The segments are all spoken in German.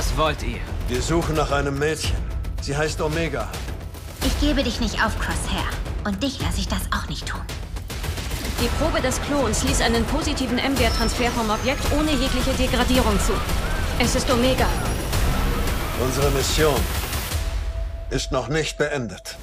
Was wollt ihr? Wir suchen nach einem Mädchen. Sie heißt Omega. Ich gebe dich nicht auf, Crosshair. Und dich lasse ich das auch nicht tun. Die Probe des Klons ließ einen positiven M-Wert-Transfer vom Objekt ohne jegliche Degradierung zu. Es ist Omega. Unsere Mission ist noch nicht beendet.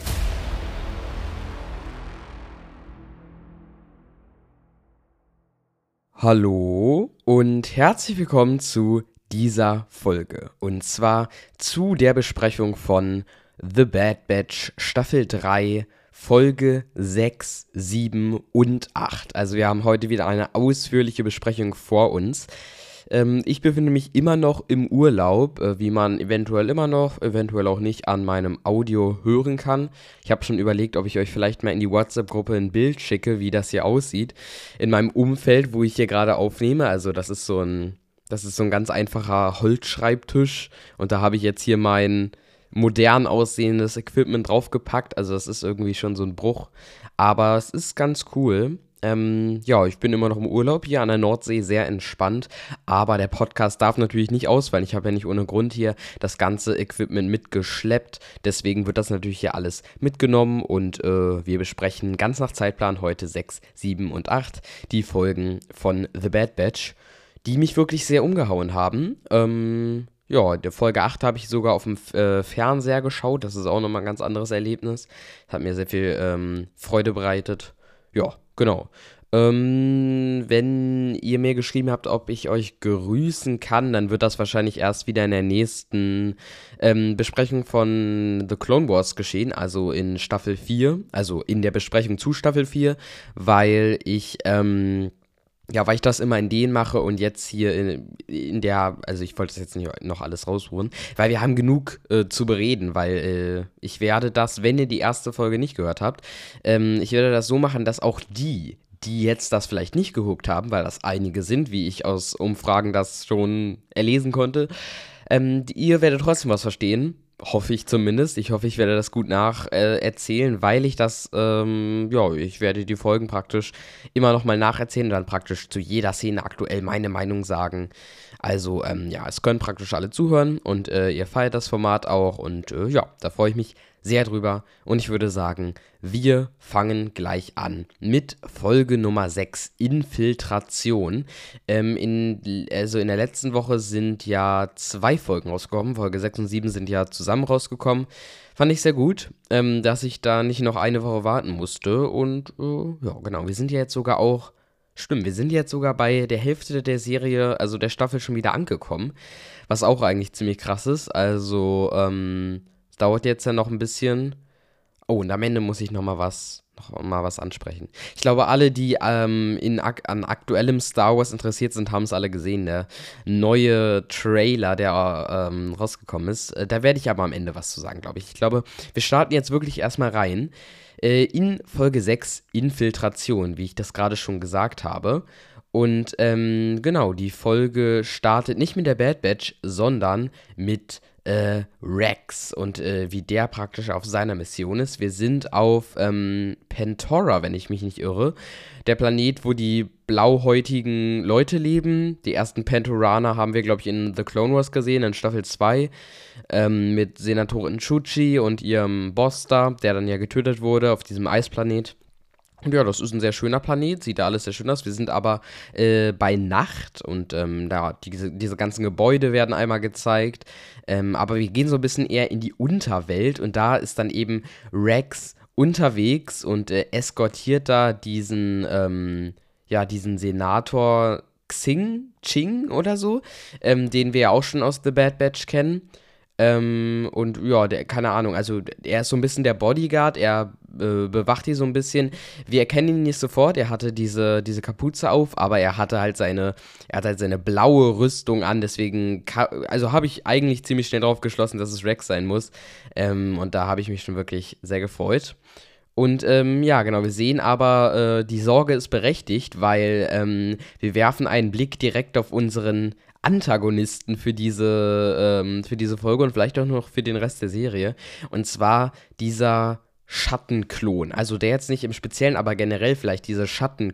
Hallo und herzlich willkommen zu dieser Folge. Und zwar zu der Besprechung von The Bad Batch Staffel 3, Folge 6, 7 und 8. Also wir haben heute wieder eine ausführliche Besprechung vor uns. Ich befinde mich immer noch im Urlaub, wie man eventuell immer noch, eventuell auch nicht an meinem Audio hören kann. Ich habe schon überlegt, ob ich euch vielleicht mal in die WhatsApp-Gruppe ein Bild schicke, wie das hier aussieht. In meinem Umfeld, wo ich hier gerade aufnehme. Also das ist so ein ganz einfacher Holzschreibtisch. Und da habe ich jetzt hier mein modern aussehendes Equipment draufgepackt. Also das ist irgendwie schon so ein Bruch. Aber es ist ganz cool. Ich bin immer noch im Urlaub hier an der Nordsee, sehr entspannt, aber der Podcast darf natürlich nicht ausfallen. Ich habe ja nicht ohne Grund hier das ganze Equipment mitgeschleppt, deswegen wird das natürlich hier alles mitgenommen und wir besprechen ganz nach Zeitplan heute 6, 7 und 8 die Folgen von The Bad Batch, die mich wirklich sehr umgehauen haben. Der Folge 8 habe ich sogar auf dem Fernseher geschaut, das ist auch nochmal ein ganz anderes Erlebnis, hat mir sehr viel Freude bereitet. Ja, genau. Wenn ihr mir geschrieben habt, ob ich euch grüßen kann, dann wird das wahrscheinlich erst wieder in der nächsten Besprechung von The Clone Wars geschehen, also in Staffel 4, also in der Besprechung zu Staffel 4, weil ich das immer in denen mache und jetzt hier also ich wollte das jetzt nicht noch alles rausholen, weil wir haben genug zu bereden, weil ich werde das, wenn ihr die erste Folge nicht gehört habt, ich werde das so machen, dass auch die jetzt das vielleicht nicht geguckt haben, weil das einige sind, wie ich aus Umfragen das schon erlesen konnte, ihr werdet trotzdem was verstehen. Hoffe ich zumindest. Ich hoffe, ich werde das gut nacherzählen, weil ich das, ich werde die Folgen praktisch immer nochmal nacherzählen und dann praktisch zu jeder Szene aktuell meine Meinung sagen. Also, es können praktisch alle zuhören und ihr feiert das Format auch und da freue ich mich sehr drüber und ich würde sagen, wir fangen gleich an mit Folge Nummer 6, Infiltration. In der letzten Woche sind ja 2 Folgen rausgekommen, Folge 6 und 7 sind ja zusammen rausgekommen. Fand ich sehr gut, dass ich da nicht noch eine Woche warten musste und wir sind ja jetzt sogar auch, wir sind jetzt sogar bei der Hälfte der Serie, also der Staffel schon wieder angekommen, was auch eigentlich ziemlich krass ist, also es dauert jetzt ja noch ein bisschen. Oh, und am Ende muss ich noch mal was ansprechen. Ich glaube, alle, die an aktuellem Star Wars interessiert sind, haben es alle gesehen. Der neue Trailer, der rausgekommen ist. Da werde ich aber am Ende was zu sagen, glaube ich. Ich glaube, wir starten jetzt wirklich erstmal rein. In Folge 6, Infiltration, wie ich das gerade schon gesagt habe. Und die Folge startet nicht mit der Bad Batch, sondern mit Rex und wie der praktisch auf seiner Mission ist. Wir sind auf Pantora, wenn ich mich nicht irre. Der Planet, wo die blauhäutigen Leute leben. Die ersten Pantoraner haben wir, glaube ich, in The Clone Wars gesehen, in Staffel 2. Mit Senatorin Chuchi und ihrem Boss da, der dann ja getötet wurde auf diesem Eisplanet. Und ja, das ist ein sehr schöner Planet, sieht da alles sehr schön aus. Wir sind aber bei Nacht und diese ganzen Gebäude werden einmal gezeigt. Aber wir gehen so ein bisschen eher in die Unterwelt und da ist dann eben Rex unterwegs und eskortiert da diesen Senator Ching oder so, den wir ja auch schon aus The Bad Batch kennen. Keine Ahnung, also er ist so ein bisschen der Bodyguard, er bewacht die so ein bisschen. Wir erkennen ihn nicht sofort, er hatte diese Kapuze auf, aber er hat halt seine blaue Rüstung an, deswegen, habe ich eigentlich ziemlich schnell drauf geschlossen, dass es Rex sein muss. Und da habe ich mich schon wirklich sehr gefreut. Und wir sehen aber, die Sorge ist berechtigt, weil wir werfen einen Blick direkt auf unseren Antagonisten für diese Folge und vielleicht auch noch für den Rest der Serie. Und zwar dieser Schattenklon. Also der jetzt nicht im Speziellen, aber generell vielleicht diese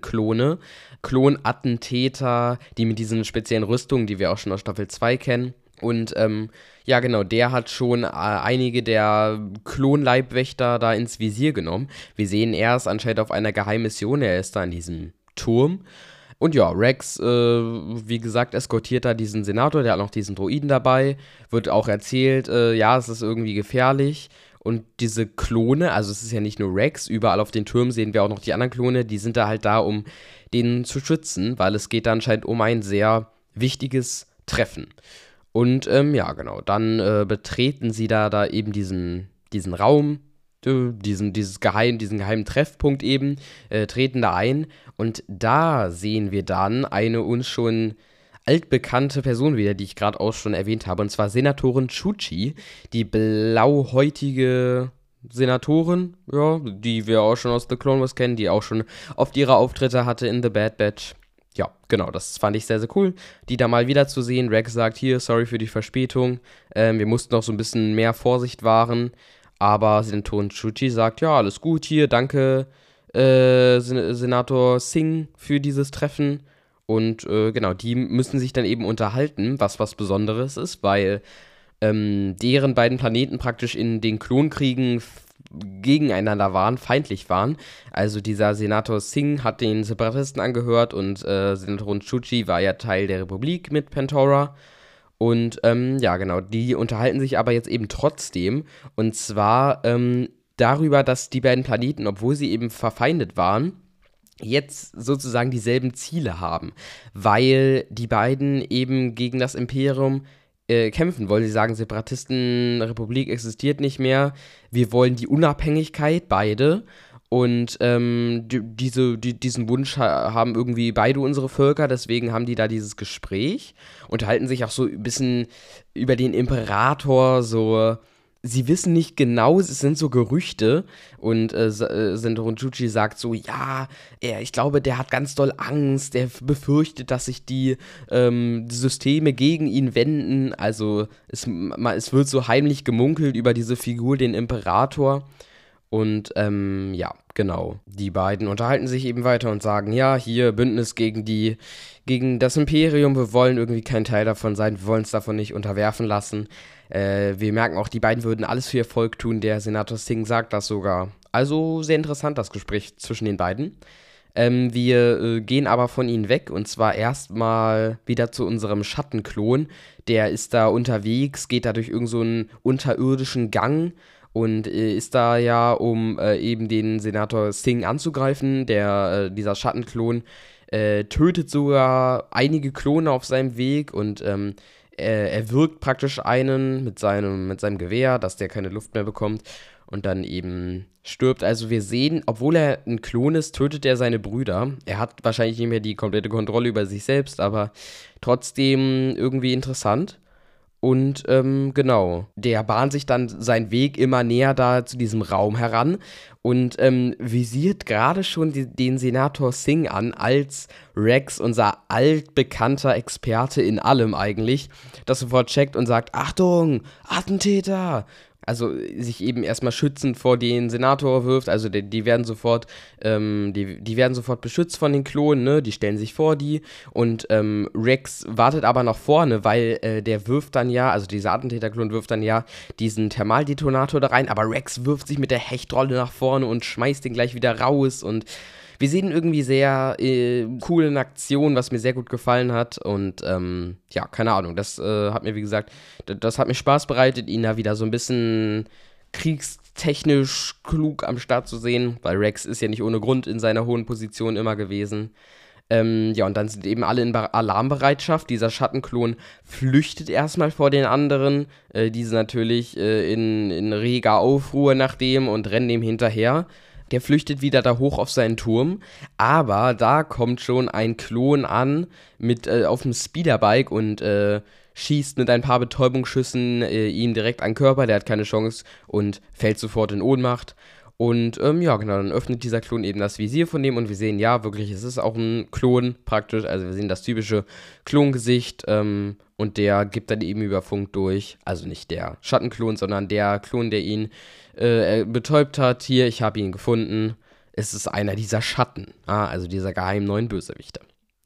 Schattenklone, Klonattentäter, die mit diesen speziellen Rüstungen, die wir auch schon aus Staffel 2 kennen, Und ja genau, der hat schon einige der Klonleibwächter da ins Visier genommen. Wir sehen, er ist anscheinend auf einer Geheimmission, er ist da in diesem Turm. Und ja, Rex, wie gesagt, eskortiert da diesen Senator, der hat noch diesen Droiden dabei, wird auch erzählt, ja, es ist irgendwie gefährlich. Und diese Klone, also es ist ja nicht nur Rex, überall auf den Türmen sehen wir auch noch die anderen Klone, die sind da halt da, um den zu schützen, weil es geht da anscheinend um ein sehr wichtiges Treffen. Und ja, genau, dann betreten sie da eben diesen Raum, diesen geheimen Treffpunkt eben, treten da ein und da sehen wir dann eine uns schon altbekannte Person wieder, die ich gerade auch schon erwähnt habe, und zwar Senatorin Chuchi, die blauhäutige Senatorin, ja, die wir auch schon aus The Clone Wars kennen, die auch schon oft ihre Auftritte hatte in The Bad Batch. Ja, genau, das fand ich sehr, sehr cool, die da mal wieder zu sehen. Rex sagt, hier, sorry für die Verspätung, wir mussten noch so ein bisschen mehr Vorsicht wahren, aber Senatorin Chuchi sagt, ja, alles gut hier, danke, Senator Singh für dieses Treffen. Und genau, die müssen sich dann eben unterhalten, was Besonderes ist, weil deren beiden Planeten praktisch in den Klonkriegen gegeneinander waren, feindlich waren. Also dieser Senator Singh hat den Separatisten angehört und Senatorin Chuchi war ja Teil der Republik mit Pantora. Und ja, genau, die unterhalten sich aber jetzt eben trotzdem. Und zwar darüber, dass die beiden Planeten, obwohl sie eben verfeindet waren, jetzt sozusagen dieselben Ziele haben, weil die beiden eben gegen das Imperium kämpfen wollen. Sie sagen, Separatistenrepublik existiert nicht mehr, wir wollen die Unabhängigkeit, beide. Und diesen Wunsch haben irgendwie beide unsere Völker, deswegen haben die da dieses Gespräch, unterhalten sich auch so ein bisschen über den Imperator, so. Sie wissen nicht genau, es sind so Gerüchte und Senatorin Chuchi sagt so, ja, ich glaube, der hat ganz doll Angst, der befürchtet, dass sich die Systeme gegen ihn wenden, also es wird so heimlich gemunkelt über diese Figur, den Imperator. Und ja, genau, die beiden unterhalten sich eben weiter und sagen, ja, hier Bündnis gegen das Imperium, wir wollen irgendwie kein Teil davon sein, wir wollen es davon nicht unterwerfen lassen. Wir merken auch, die beiden würden alles für ihr Volk tun, der Senator Singh sagt das sogar. Also sehr interessant, das Gespräch zwischen den beiden. Wir gehen aber von ihnen weg und zwar erstmal wieder zu unserem Schattenklon. Der ist da unterwegs, geht da durch irgend so einen unterirdischen Gang und ist da ja, um eben den Senator Singh anzugreifen. Dieser Schattenklon tötet sogar einige Klone auf seinem Weg und er wirkt praktisch einen mit seinem Gewehr, dass der keine Luft mehr bekommt und dann eben stirbt. Also wir sehen, obwohl er ein Klon ist, tötet er seine Brüder. Er hat wahrscheinlich nicht mehr die komplette Kontrolle über sich selbst, aber trotzdem irgendwie interessant. Und genau, der bahnt sich dann seinen Weg immer näher da zu diesem Raum heran und visiert gerade schon den Senator Singh an, als Rex, unser altbekannter Experte in allem eigentlich, das sofort checkt und sagt, Achtung, Attentäter! Also sich eben erstmal schützend vor den Senator wirft, also die werden sofort beschützt von den Klonen, ne? Die stellen sich vor die und Rex wartet aber nach vorne, weil der wirft dann ja, also dieser Attentäterklon wirft dann ja diesen Thermaldetonator da rein, aber Rex wirft sich mit der Hechtrolle nach vorne und schmeißt den gleich wieder raus und wir sehen irgendwie sehr coole Aktion, was mir sehr gut gefallen hat und ja, keine Ahnung, das hat mir, wie gesagt, das hat mir Spaß bereitet, ihn da wieder so ein bisschen kriegstechnisch klug am Start zu sehen, weil Rex ist ja nicht ohne Grund in seiner hohen Position immer gewesen. Ja, und dann sind eben alle in Alarmbereitschaft. Dieser Schattenklon flüchtet erstmal vor den anderen. Diese natürlich in reger Aufruhr nach dem und rennen dem hinterher. Der flüchtet wieder da hoch auf seinen Turm, aber da kommt schon ein Klon an auf dem Speederbike und schießt mit ein paar Betäubungsschüssen ihn direkt an den Körper, der hat keine Chance und fällt sofort in Ohnmacht. Und ja, genau, dann öffnet dieser Klon eben das Visier von dem und wir sehen, ja, wirklich, es ist auch ein Klon praktisch, also wir sehen das typische Klongesicht und der gibt dann eben über Funk durch, also nicht der Schattenklon, sondern der Klon, der ihn betäubt hat, hier, ich habe ihn gefunden, es ist einer dieser Schatten, also dieser geheimen neuen Bösewichte.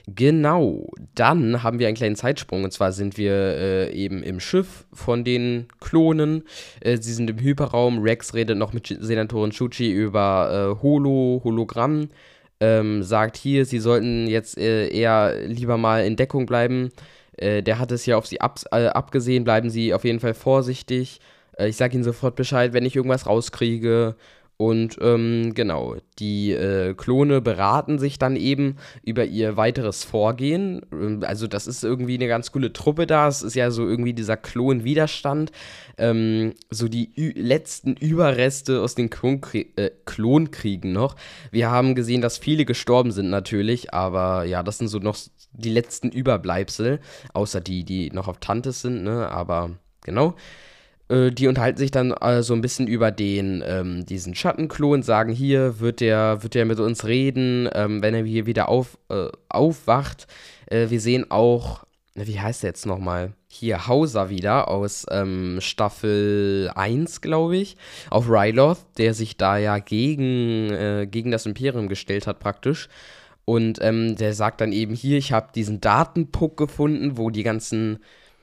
Genau, dann haben wir einen kleinen Zeitsprung und zwar sind wir eben im Schiff von den Klonen. Sie sind im Hyperraum. Rex redet noch mit Senatorin Chuchi über Hologramm. Sagt hier, sie sollten jetzt eher lieber mal in Deckung bleiben. Der hat es ja auf sie abgesehen, bleiben sie auf jeden Fall vorsichtig. Ich sage ihnen sofort Bescheid, wenn ich irgendwas rauskriege. Und genau, die Klone beraten sich dann eben über ihr weiteres Vorgehen. Also das ist irgendwie eine ganz coole Truppe da. Es ist ja so irgendwie dieser Klonwiderstand. So die letzten Überreste aus den Klonkriegen noch. Wir haben gesehen, dass viele gestorben sind natürlich. Aber ja, das sind so noch die letzten Überbleibsel. Außer die noch auf Tantis sind, ne? Aber genau. Die unterhalten sich dann so ein bisschen über diesen Schattenklon, sagen, hier wird der mit uns reden, wenn er hier wieder aufwacht. Wir sehen auch, wie heißt der jetzt nochmal? Hier Hauser wieder aus Staffel 1, glaube ich, auf Ryloth, der sich da ja gegen das Imperium gestellt hat praktisch. Und der sagt dann eben hier, ich habe diesen Datenpuck gefunden, wo die ganzen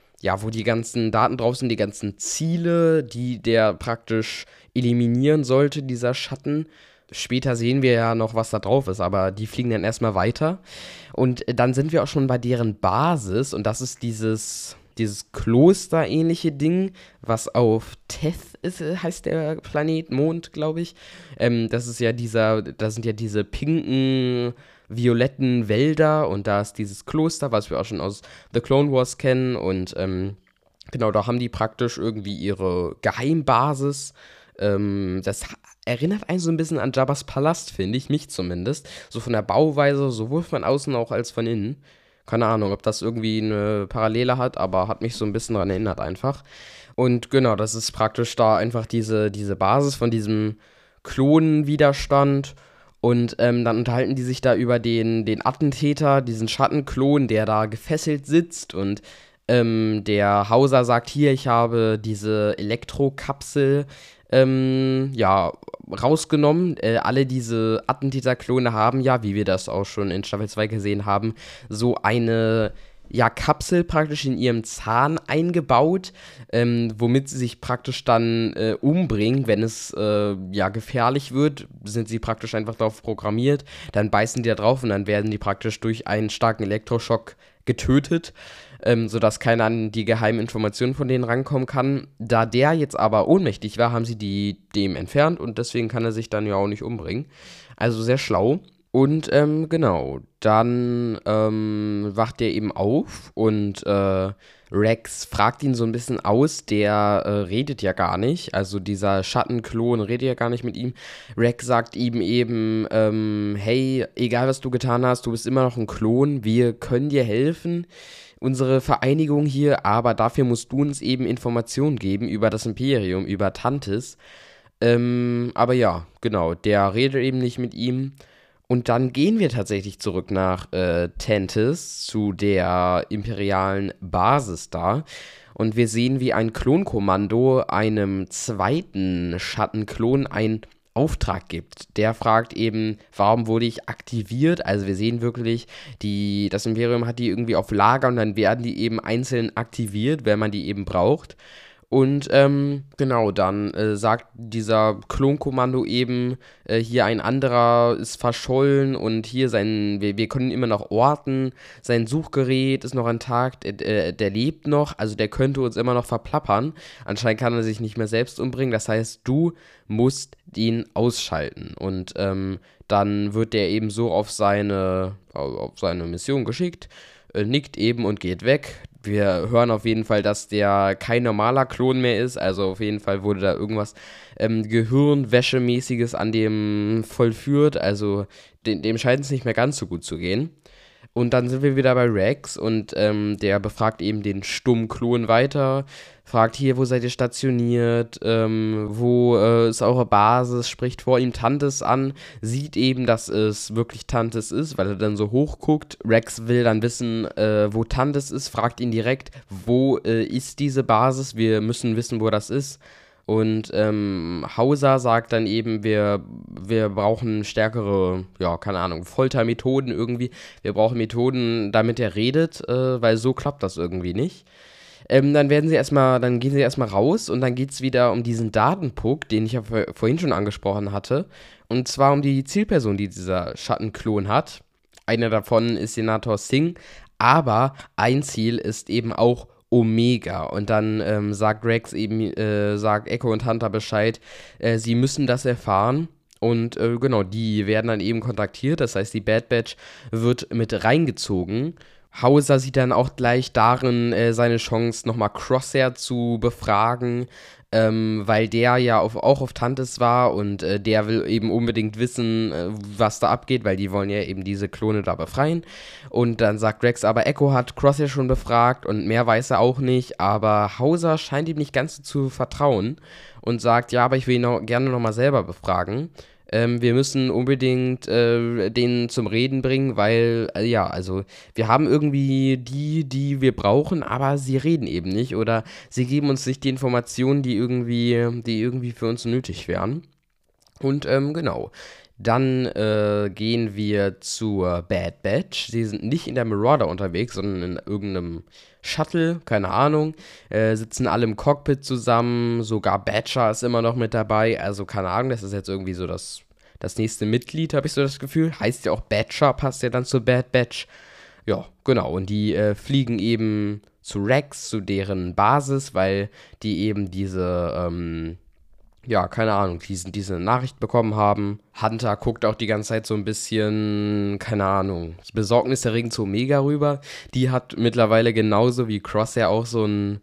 Daten drauf sind, die ganzen Ziele, die der praktisch eliminieren sollte, dieser Schatten. Später sehen wir ja noch, was da drauf ist, aber die fliegen dann erstmal weiter. Und dann sind wir auch schon bei deren Basis und das ist dieses Kloster-ähnliche Ding, was auf Teth ist, heißt der Planet, Mond, glaube ich. Das sind ja diese pinken, violetten Wälder und da ist dieses Kloster, was wir auch schon aus The Clone Wars kennen und genau, da haben die praktisch irgendwie ihre Geheimbasis. Das erinnert einen so ein bisschen an Jabba's Palast, finde ich, mich zumindest. So von der Bauweise, sowohl von außen auch als von innen. Keine Ahnung, ob das irgendwie eine Parallele hat, aber hat mich so ein bisschen daran erinnert einfach. Und genau, das ist praktisch da einfach diese Basis von diesem Klonenwiderstand. Und dann unterhalten die sich da über den Attentäter, diesen Schattenklon, der da gefesselt sitzt. Und der Hauser sagt, hier, ich habe diese Elektrokapsel rausgenommen. Alle diese Attentäterklone haben ja, wie wir das auch schon in Staffel 2 gesehen haben, so eine Kapsel praktisch in ihrem Zahn eingebaut, womit sie sich praktisch dann umbringen, wenn es gefährlich wird, sind sie praktisch einfach darauf programmiert, dann beißen die da drauf und dann werden die praktisch durch einen starken Elektroschock getötet, sodass keiner an die geheimen Informationen von denen rankommen kann. Da der jetzt aber ohnmächtig war, haben sie dem entfernt und deswegen kann er sich dann ja auch nicht umbringen. Also sehr schlau. Und genau, dann wacht er eben auf und Rex fragt ihn so ein bisschen aus, der redet ja gar nicht, also dieser Schattenklon redet ja gar nicht mit ihm. Rex sagt ihm eben, hey, egal was du getan hast, du bist immer noch ein Klon, wir können dir helfen, unsere Vereinigung hier, aber dafür musst du uns eben Informationen geben über das Imperium, über Tantis. Aber ja, genau, der redet eben nicht mit ihm. Und dann gehen wir tatsächlich zurück nach Tantis, zu der imperialen Basis da. Und wir sehen, wie ein Klonkommando einem zweiten Schattenklon einen Auftrag gibt. Der fragt eben, warum wurde ich aktiviert? Also wir sehen wirklich, das Imperium hat die irgendwie auf Lager und dann werden die eben einzeln aktiviert, wenn man die eben braucht. Und genau, dann sagt dieser Klonkommando eben, hier ein anderer ist verschollen und hier wir können ihn immer noch orten, sein Suchgerät ist noch intakt, der lebt noch, also der könnte uns immer noch verplappern. Anscheinend kann er sich nicht mehr selbst umbringen, das heißt, du musst ihn ausschalten. Und dann wird der eben so auf seine Mission geschickt, nickt eben und geht weg. Wir hören auf jeden Fall, dass der kein normaler Klon mehr ist, also auf jeden Fall wurde da irgendwas Gehirnwäschemäßiges an dem vollführt, also dem scheint es nicht mehr ganz so gut zu gehen. Und dann sind wir wieder bei Rex und der befragt eben den stummen Klon weiter, fragt hier, wo seid ihr stationiert, wo ist eure Basis, spricht vor ihm Tantis an, sieht eben, dass es wirklich Tantis ist, weil er dann so hoch guckt. Rex will dann wissen, wo Tantis ist, fragt ihn direkt, wo ist diese Basis, wir müssen wissen, wo das ist. Und Hauser sagt dann eben, wir brauchen stärkere, ja, keine Ahnung, Foltermethoden irgendwie. Wir brauchen Methoden, damit er redet, weil so klappt das irgendwie nicht. Dann gehen sie erstmal raus und dann geht es wieder um diesen Datenpuck, den ich ja vorhin schon angesprochen hatte. Und zwar um die Zielperson, die dieser Schattenklon hat. Einer davon ist Senator Singh, aber ein Ziel ist eben auch Omega. Und dann sagt Echo und Hunter Bescheid, sie müssen das erfahren. Und genau, die werden dann eben kontaktiert. Das heißt, die Bad Batch wird mit reingezogen. Hauser sieht dann auch gleich darin seine Chance, nochmal Crosshair zu befragen, weil der ja auch auf Tantis war und der will eben unbedingt wissen, was da abgeht, weil die wollen ja eben diese Klone da befreien. Und dann sagt Rex, aber Echo hat Crosshair schon befragt und mehr weiß er auch nicht, aber Hauser scheint ihm nicht ganz so zu vertrauen und sagt, ja, aber ich will ihn gerne nochmal selber befragen. Wir müssen unbedingt den zum Reden bringen, weil, also wir haben irgendwie die wir brauchen, aber sie reden eben nicht oder sie geben uns nicht die Informationen, die irgendwie für uns nötig wären. Und genau. Dann gehen wir zur Bad Batch. Sie sind nicht in der Marauder unterwegs, sondern in irgendeinem Shuttle, keine Ahnung. Sitzen alle im Cockpit zusammen. Sogar Badger ist immer noch mit dabei. Also keine Ahnung, das ist jetzt irgendwie so das nächste Mitglied, habe ich so das Gefühl. Heißt ja auch Badger, passt ja dann zur Bad Batch. Ja, genau. Und die fliegen eben zu Rex, zu deren Basis, weil die eben diese keine Ahnung, diese Nachricht bekommen haben. Hunter guckt auch die ganze Zeit so ein bisschen, keine Ahnung, besorgniserregend zu Omega rüber. Die hat mittlerweile genauso wie Crosshair auch so ein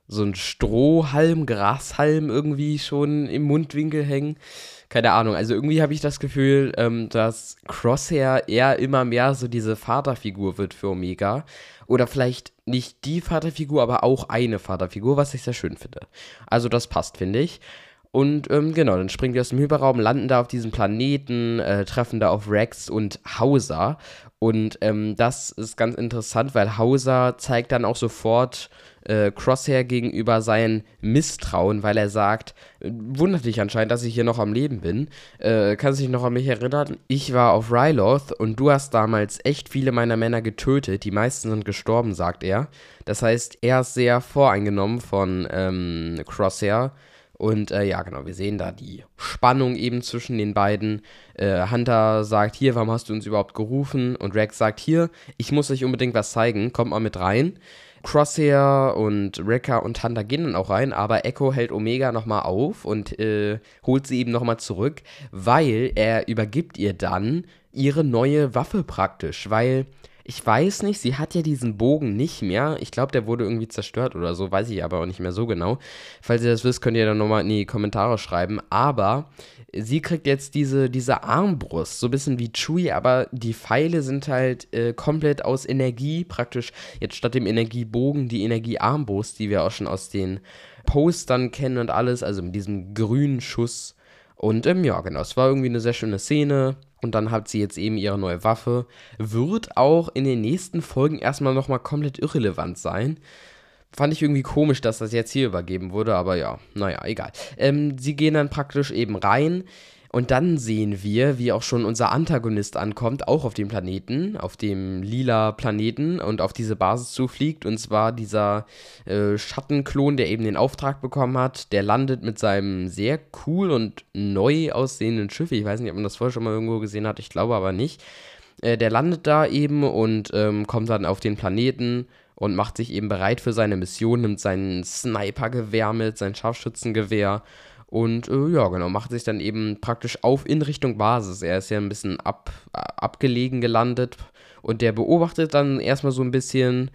Strohhalm, Grashalm irgendwie schon im Mundwinkel hängen. Keine Ahnung, also irgendwie habe ich das Gefühl, dass Crosshair eher immer mehr so diese Vaterfigur wird für Omega. Oder vielleicht nicht die Vaterfigur, aber auch eine Vaterfigur, was ich sehr schön finde. Also das passt, finde ich. Und genau, dann springen die aus dem Hyperraum, landen da auf diesem Planeten, treffen da auf Rex und Hauser. Und das ist ganz interessant, weil Hauser zeigt dann auch sofort Crosshair gegenüber sein Misstrauen, weil er sagt, wundert dich anscheinend, dass ich hier noch am Leben bin. Kannst du dich noch an mich erinnern? Ich war auf Ryloth und du hast damals echt viele meiner Männer getötet. Die meisten sind gestorben, sagt er. Das heißt, er ist sehr voreingenommen von Crosshair. Und genau, wir sehen da die Spannung eben zwischen den beiden. Hunter sagt, hier, warum hast du uns überhaupt gerufen? Und Rex sagt, hier, ich muss euch unbedingt was zeigen, kommt mal mit rein. Crosshair und Wrecker und Hunter gehen dann auch rein, aber Echo hält Omega nochmal auf und holt sie eben nochmal zurück, weil er übergibt ihr dann ihre neue Waffe praktisch, weil ich weiß nicht, sie hat ja diesen Bogen nicht mehr. Ich glaube, der wurde irgendwie zerstört oder so, weiß ich aber auch nicht mehr so genau. Falls ihr das wisst, könnt ihr dann nochmal in die Kommentare schreiben. Aber sie kriegt jetzt diese Armbrust, so ein bisschen wie Chewie, aber die Pfeile sind halt komplett aus Energie, praktisch jetzt statt dem Energiebogen die Energiearmbrust, die wir auch schon aus den Postern kennen und alles, also mit diesem grünen Schuss. Und genau, es war irgendwie eine sehr schöne Szene. Und dann hat sie jetzt eben ihre neue Waffe. Wird auch in den nächsten Folgen erstmal nochmal komplett irrelevant sein. Fand ich irgendwie komisch, dass das jetzt hier übergeben wurde, aber ja, naja, egal. Sie gehen dann praktisch eben rein. Und dann sehen wir, wie auch schon unser Antagonist ankommt, auch auf dem Planeten, auf dem lila Planeten und auf diese Basis zufliegt. Und zwar dieser Schattenklon, der eben den Auftrag bekommen hat, der landet mit seinem sehr cool und neu aussehenden Schiff. Ich weiß nicht, ob man das vorher schon mal irgendwo gesehen hat, ich glaube aber nicht. Der landet da eben und kommt dann auf den Planeten und macht sich eben bereit für seine Mission, nimmt sein Snipergewehr mit, sein Scharfschützengewehr. Und genau, macht sich dann eben praktisch auf in Richtung Basis. Er ist ja ein bisschen abgelegen gelandet und der beobachtet dann erstmal so ein bisschen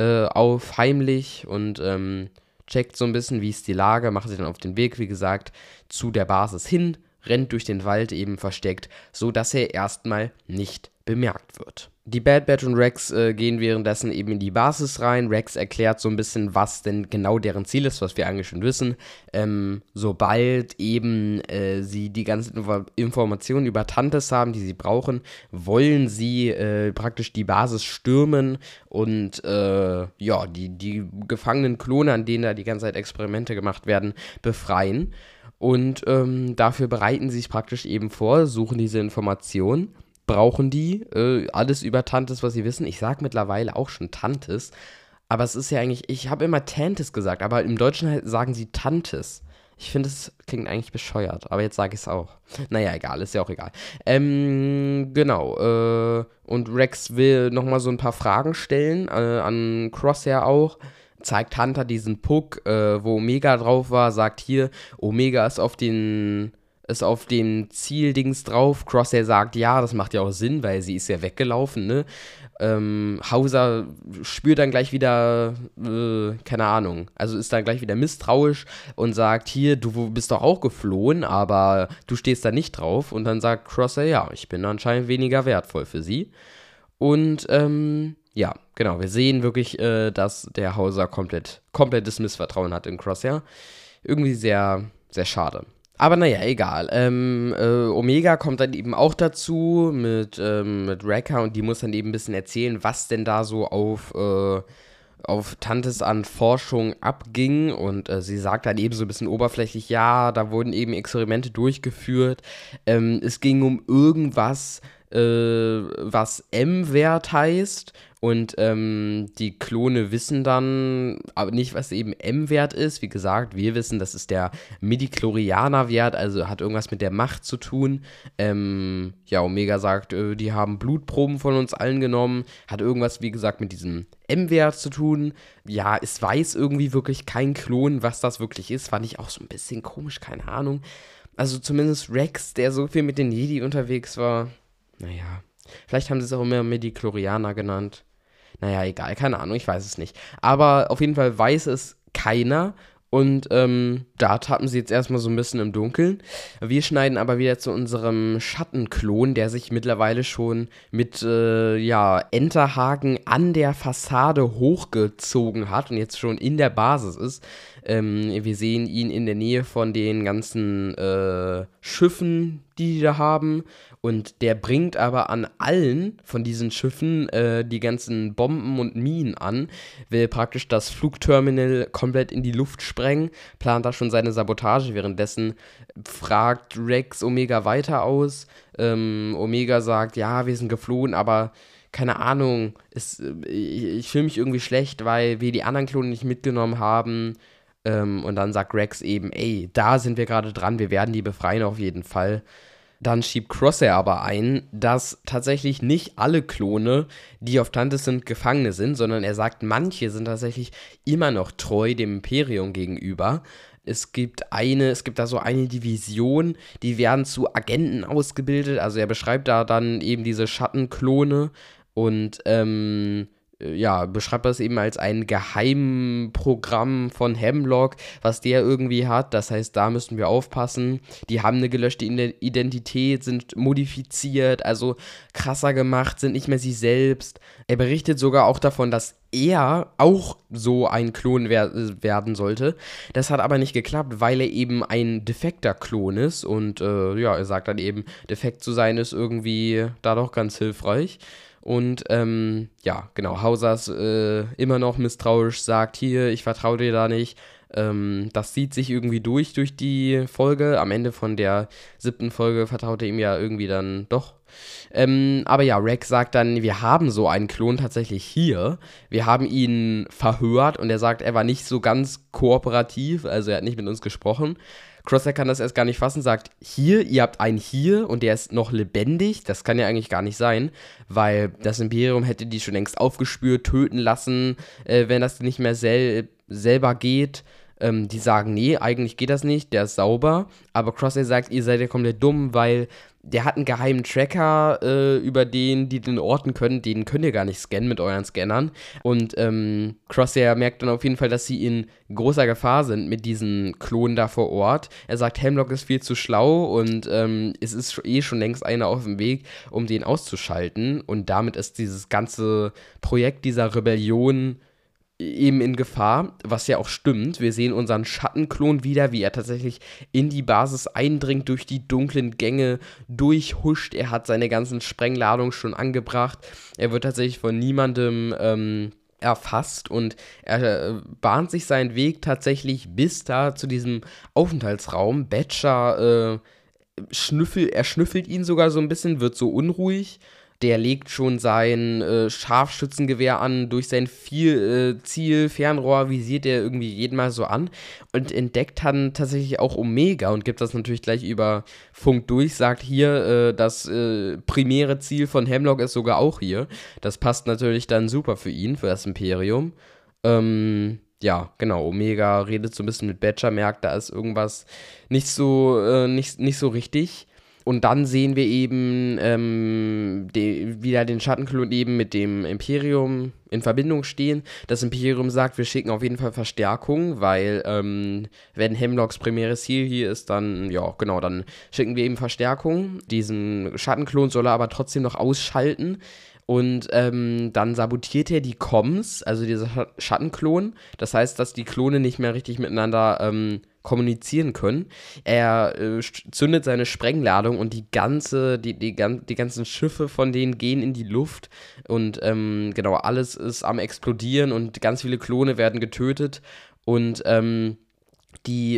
auf heimlich und checkt so ein bisschen, wie ist die Lage, macht sich dann auf den Weg, wie gesagt, zu der Basis hin, rennt durch den Wald eben versteckt, so dass er erstmal nicht bemerkt wird. Die Bad Batch und Rex gehen währenddessen eben in die Basis rein. Rex erklärt so ein bisschen, was denn genau deren Ziel ist, was wir eigentlich schon wissen. Sobald eben sie die ganzen Informationen über Tantes haben, die sie brauchen, wollen sie praktisch die Basis stürmen und die gefangenen Klone, an denen da die ganze Zeit Experimente gemacht werden, befreien. Und dafür bereiten sie sich praktisch eben vor, suchen diese Informationen. Brauchen die alles über Tantes, was sie wissen. Ich sage mittlerweile auch schon Tantes, aber es ist ja eigentlich, ich habe immer Tantes gesagt, aber im Deutschen sagen sie Tantes. Ich finde, es klingt eigentlich bescheuert, aber jetzt sage ich es auch. Naja, egal, ist ja auch egal. Genau, und Rex will nochmal so ein paar Fragen stellen, an Crosshair auch. Zeigt Hunter diesen Puck, wo Omega drauf war, sagt hier, Omega ist auf dem Zieldings drauf. Crosshair sagt, ja, das macht ja auch Sinn, weil sie ist ja weggelaufen, ne? Hauser spürt dann gleich wieder, keine Ahnung, also ist dann gleich wieder misstrauisch und sagt, hier, du bist doch auch geflohen, aber du stehst da nicht drauf. Und dann sagt Crosshair, ja, ich bin anscheinend weniger wertvoll für sie. Und, ja, genau, wir sehen wirklich, dass der Hauser komplettes Missvertrauen hat in Crosshair. Irgendwie sehr, sehr schade. Aber naja, egal. Omega kommt dann eben auch dazu mit Wrecker und die muss dann eben ein bisschen erzählen, was denn da so auf Tantes an Forschung abging. Und sie sagt dann eben so ein bisschen oberflächlich, ja, da wurden eben Experimente durchgeführt. Es ging um irgendwas, was M-Wert heißt. Und die Klone wissen dann aber nicht, was eben M-Wert ist. Wie gesagt, wir wissen, das ist der Midi-Chlorianer-Wert, also hat irgendwas mit der Macht zu tun. Omega sagt, die haben Blutproben von uns allen genommen. Hat irgendwas, wie gesagt, mit diesem M-Wert zu tun. Ja, es weiß irgendwie wirklich kein Klon, was das wirklich ist. Fand ich auch so ein bisschen komisch, keine Ahnung. Also zumindest Rex, der so viel mit den Jedi unterwegs war. Naja, vielleicht haben sie es auch immer Midi-Chlorianer genannt. Naja, egal, keine Ahnung, ich weiß es nicht. Aber auf jeden Fall weiß es keiner und da tappen sie jetzt erstmal so ein bisschen im Dunkeln. Wir schneiden aber wieder zu unserem Schattenklon, der sich mittlerweile schon mit Enterhaken an der Fassade hochgezogen hat und jetzt schon in der Basis ist. Wir sehen ihn in der Nähe von den ganzen Schiffen, die da haben. Und der bringt aber an allen von diesen Schiffen die ganzen Bomben und Minen an, will praktisch das Flugterminal komplett in die Luft sprengen, plant da schon seine Sabotage. Währenddessen fragt Rex Omega weiter aus. Omega sagt, ja, wir sind geflohen, aber keine Ahnung, ich fühle mich irgendwie schlecht, weil wir die anderen Klone nicht mitgenommen haben. Und dann sagt Rex eben, ey, da sind wir gerade dran, wir werden die befreien auf jeden Fall. Dann schiebt Crosshair aber ein, dass tatsächlich nicht alle Klone, die auf Tantes sind, Gefangene sind, sondern er sagt, manche sind tatsächlich immer noch treu dem Imperium gegenüber. Es gibt da so eine Division, die werden zu Agenten ausgebildet, also er beschreibt da dann eben diese Schattenklone und beschreibt das eben als ein Geheimprogramm von Hemlock, was der irgendwie hat. Das heißt, da müssen wir aufpassen. Die haben eine gelöschte Identität, sind modifiziert, also krasser gemacht, sind nicht mehr sie selbst. Er berichtet sogar auch davon, dass er auch so ein Klon werden sollte. Das hat aber nicht geklappt, weil er eben ein defekter Klon ist. Und er sagt dann eben, defekt zu sein ist irgendwie da doch ganz hilfreich. Und Hauser ist immer noch misstrauisch, sagt, hier, ich vertraue dir da nicht. Das zieht sich irgendwie durch die Folge. Am Ende von der 7. Folge vertraut er ihm ja irgendwie dann doch. Aber ja, Rex sagt dann, wir haben so einen Klon tatsächlich hier. Wir haben ihn verhört und er sagt, er war nicht so ganz kooperativ, also er hat nicht mit uns gesprochen. Crosshair kann das erst gar nicht fassen, sagt, hier, ihr habt einen hier und der ist noch lebendig. Das kann ja eigentlich gar nicht sein, weil das Imperium hätte die schon längst aufgespürt, töten lassen, wenn das nicht mehr selber geht. Die sagen, nee, eigentlich geht das nicht, der ist sauber. Aber Crosshair sagt, ihr seid ja komplett dumm, weil der hat einen geheimen Tracker, über den orten können. Den könnt ihr gar nicht scannen mit euren Scannern. Und Crosshair merkt dann auf jeden Fall, dass sie in großer Gefahr sind mit diesen Klonen da vor Ort. Er sagt, Hemlock ist viel zu schlau und es ist schon längst einer auf dem Weg, um den auszuschalten. Und damit ist dieses ganze Projekt dieser Rebellion eben in Gefahr, was ja auch stimmt. Wir sehen unseren Schattenklon wieder, wie er tatsächlich in die Basis eindringt, durch die dunklen Gänge durchhuscht. Er hat seine ganzen Sprengladungen schon angebracht. Er wird tatsächlich von niemandem erfasst und er bahnt sich seinen Weg tatsächlich bis da zu diesem Aufenthaltsraum. Badger schnüffelt ihn sogar so ein bisschen, wird so unruhig. Der legt schon sein Scharfschützengewehr an, durch sein Zielfernrohr visiert er irgendwie jeden Mal so an und entdeckt dann tatsächlich auch Omega und gibt das natürlich gleich über Funk durch, sagt hier, das primäre Ziel von Hemlock ist sogar auch hier. Das passt natürlich dann super für ihn, für das Imperium. Ja, genau, Omega redet so ein bisschen mit Badger, merkt, da ist irgendwas nicht so richtig. Und dann sehen wir eben wieder den Schattenklon eben mit dem Imperium in Verbindung stehen. Das Imperium sagt, wir schicken auf jeden Fall Verstärkung, weil wenn Hemlocks primäres Ziel hier ist, dann, ja, genau, dann schicken wir eben Verstärkung. Diesen Schattenklon soll er aber trotzdem noch ausschalten. Und dann sabotiert er die Comms, also dieser Schattenklon. Das heißt, dass die Klone nicht mehr richtig miteinander kommunizieren können. Er zündet seine Sprengladung und die ganzen Schiffe von denen gehen in die Luft. Und genau, alles ist am Explodieren und ganz viele Klone werden getötet. Und die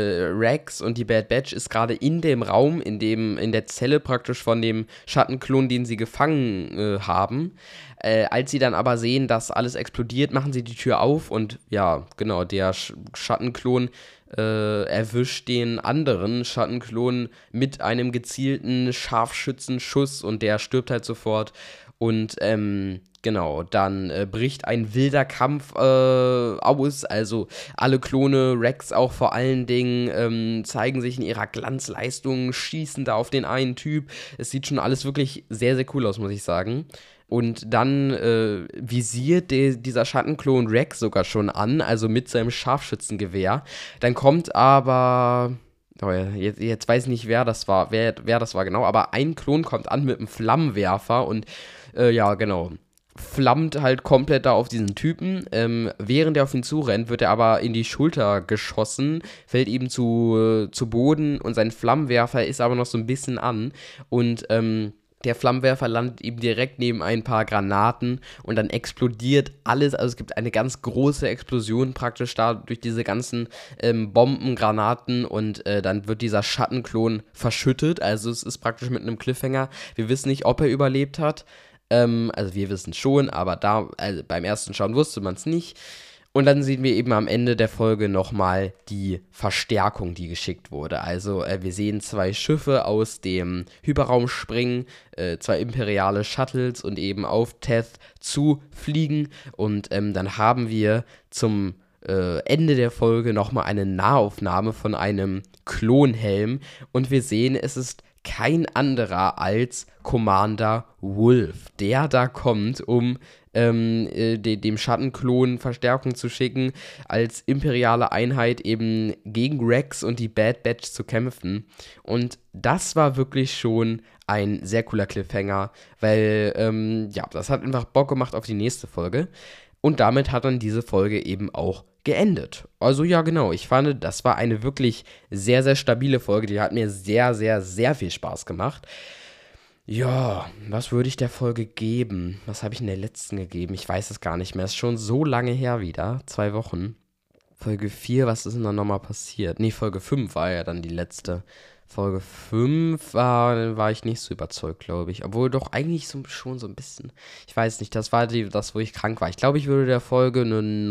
Rex und die Bad Batch ist gerade in dem Raum, in der Zelle praktisch von dem Schattenklon, den sie gefangen haben. Als sie dann aber sehen, dass alles explodiert, machen sie die Tür auf und ja, genau, der Schattenklon erwischt den anderen Schattenklon mit einem gezielten Scharfschützenschuss und der stirbt halt sofort. Und genau, dann bricht ein wilder Kampf aus, also alle Klone, Rex auch vor allen Dingen, zeigen sich in ihrer Glanzleistung, schießen da auf den einen Typ. Es sieht schon alles wirklich sehr, sehr cool aus, muss ich sagen. Und dann visiert dieser Schattenklon Rex sogar schon an, also mit seinem Scharfschützengewehr. Dann kommt aber... Oh ja, jetzt weiß ich nicht, wer das war genau, aber ein Klon kommt an mit einem Flammenwerfer und ja, genau, flammt halt komplett da auf diesen Typen. Während er auf ihn zurennt, wird er aber in die Schulter geschossen, fällt eben zu Boden und sein Flammenwerfer ist aber noch so ein bisschen an und der Flammenwerfer landet eben direkt neben ein paar Granaten und dann explodiert alles. Also es gibt eine ganz große Explosion praktisch da durch diese ganzen Bomben, Granaten und dann wird dieser Schattenklon verschüttet. Also es ist praktisch mit einem Cliffhanger. Wir wissen nicht, ob er überlebt hat. Also wir wissen schon, aber beim ersten Schauen wusste man es nicht. Und dann sehen wir eben am Ende der Folge nochmal die Verstärkung, die geschickt wurde. Also wir sehen 2 Schiffe aus dem Hyperraum springen, 2 imperiale Shuttles und eben auf Teth zufliegen. Und dann haben wir zum Ende der Folge nochmal eine Nahaufnahme von einem Klonhelm. Und wir sehen, es ist kein anderer als Commander Wolf, der da kommt, um dem Schattenklon Verstärkung zu schicken, als imperiale Einheit eben gegen Rex und die Bad Batch zu kämpfen. Und das war wirklich schon ein sehr cooler Cliffhanger, weil, ja, das hat einfach Bock gemacht auf die nächste Folge. Und damit hat dann diese Folge eben auch geendet. Also ja, genau, ich fand, das war eine wirklich sehr, sehr stabile Folge, die hat mir sehr, sehr, sehr viel Spaß gemacht. Ja, was würde ich der Folge geben? Was habe ich in der letzten gegeben? Ich weiß es gar nicht mehr. Ist schon so lange her wieder. 2 Wochen. Folge 4, was ist denn da nochmal passiert? Nee, Folge 5 war ja dann die letzte. Folge 5 war ich nicht so überzeugt, glaube ich. Obwohl doch eigentlich schon so ein bisschen. Ich weiß nicht, das war das, wo ich krank war. Ich glaube, ich würde der Folge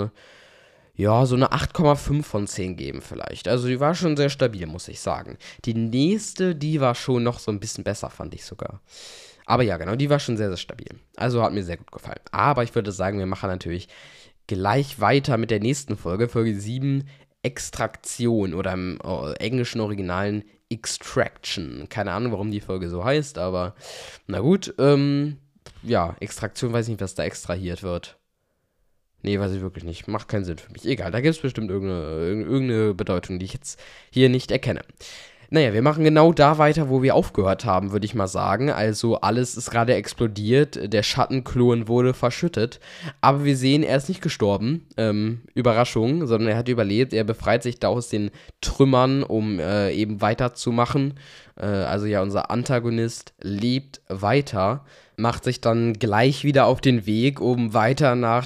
so eine 8,5 von 10 geben vielleicht. Also die war schon sehr stabil, muss ich sagen. Die nächste, die war schon noch so ein bisschen besser, fand ich sogar. Aber ja, genau, die war schon sehr, sehr stabil. Also hat mir sehr gut gefallen. Aber ich würde sagen, wir machen natürlich gleich weiter mit der nächsten Folge, Folge 7. Extraktion oder im englischen Originalen Extraction. Keine Ahnung, warum die Folge so heißt, aber na gut. Ja, Extraktion, weiß nicht, was da extrahiert wird. Nee, weiß ich wirklich nicht. Macht keinen Sinn für mich. Egal, da gibt es bestimmt irgendeine Bedeutung, die ich jetzt hier nicht erkenne. Naja, wir machen genau da weiter, wo wir aufgehört haben, würde ich mal sagen. Also alles ist gerade explodiert, der Schattenklon wurde verschüttet. Aber wir sehen, er ist nicht gestorben. Überraschung, sondern er hat überlebt. Er befreit sich da aus den Trümmern, um eben weiterzumachen. Also ja, unser Antagonist lebt weiter. Macht sich dann gleich wieder auf den Weg, um weiter nach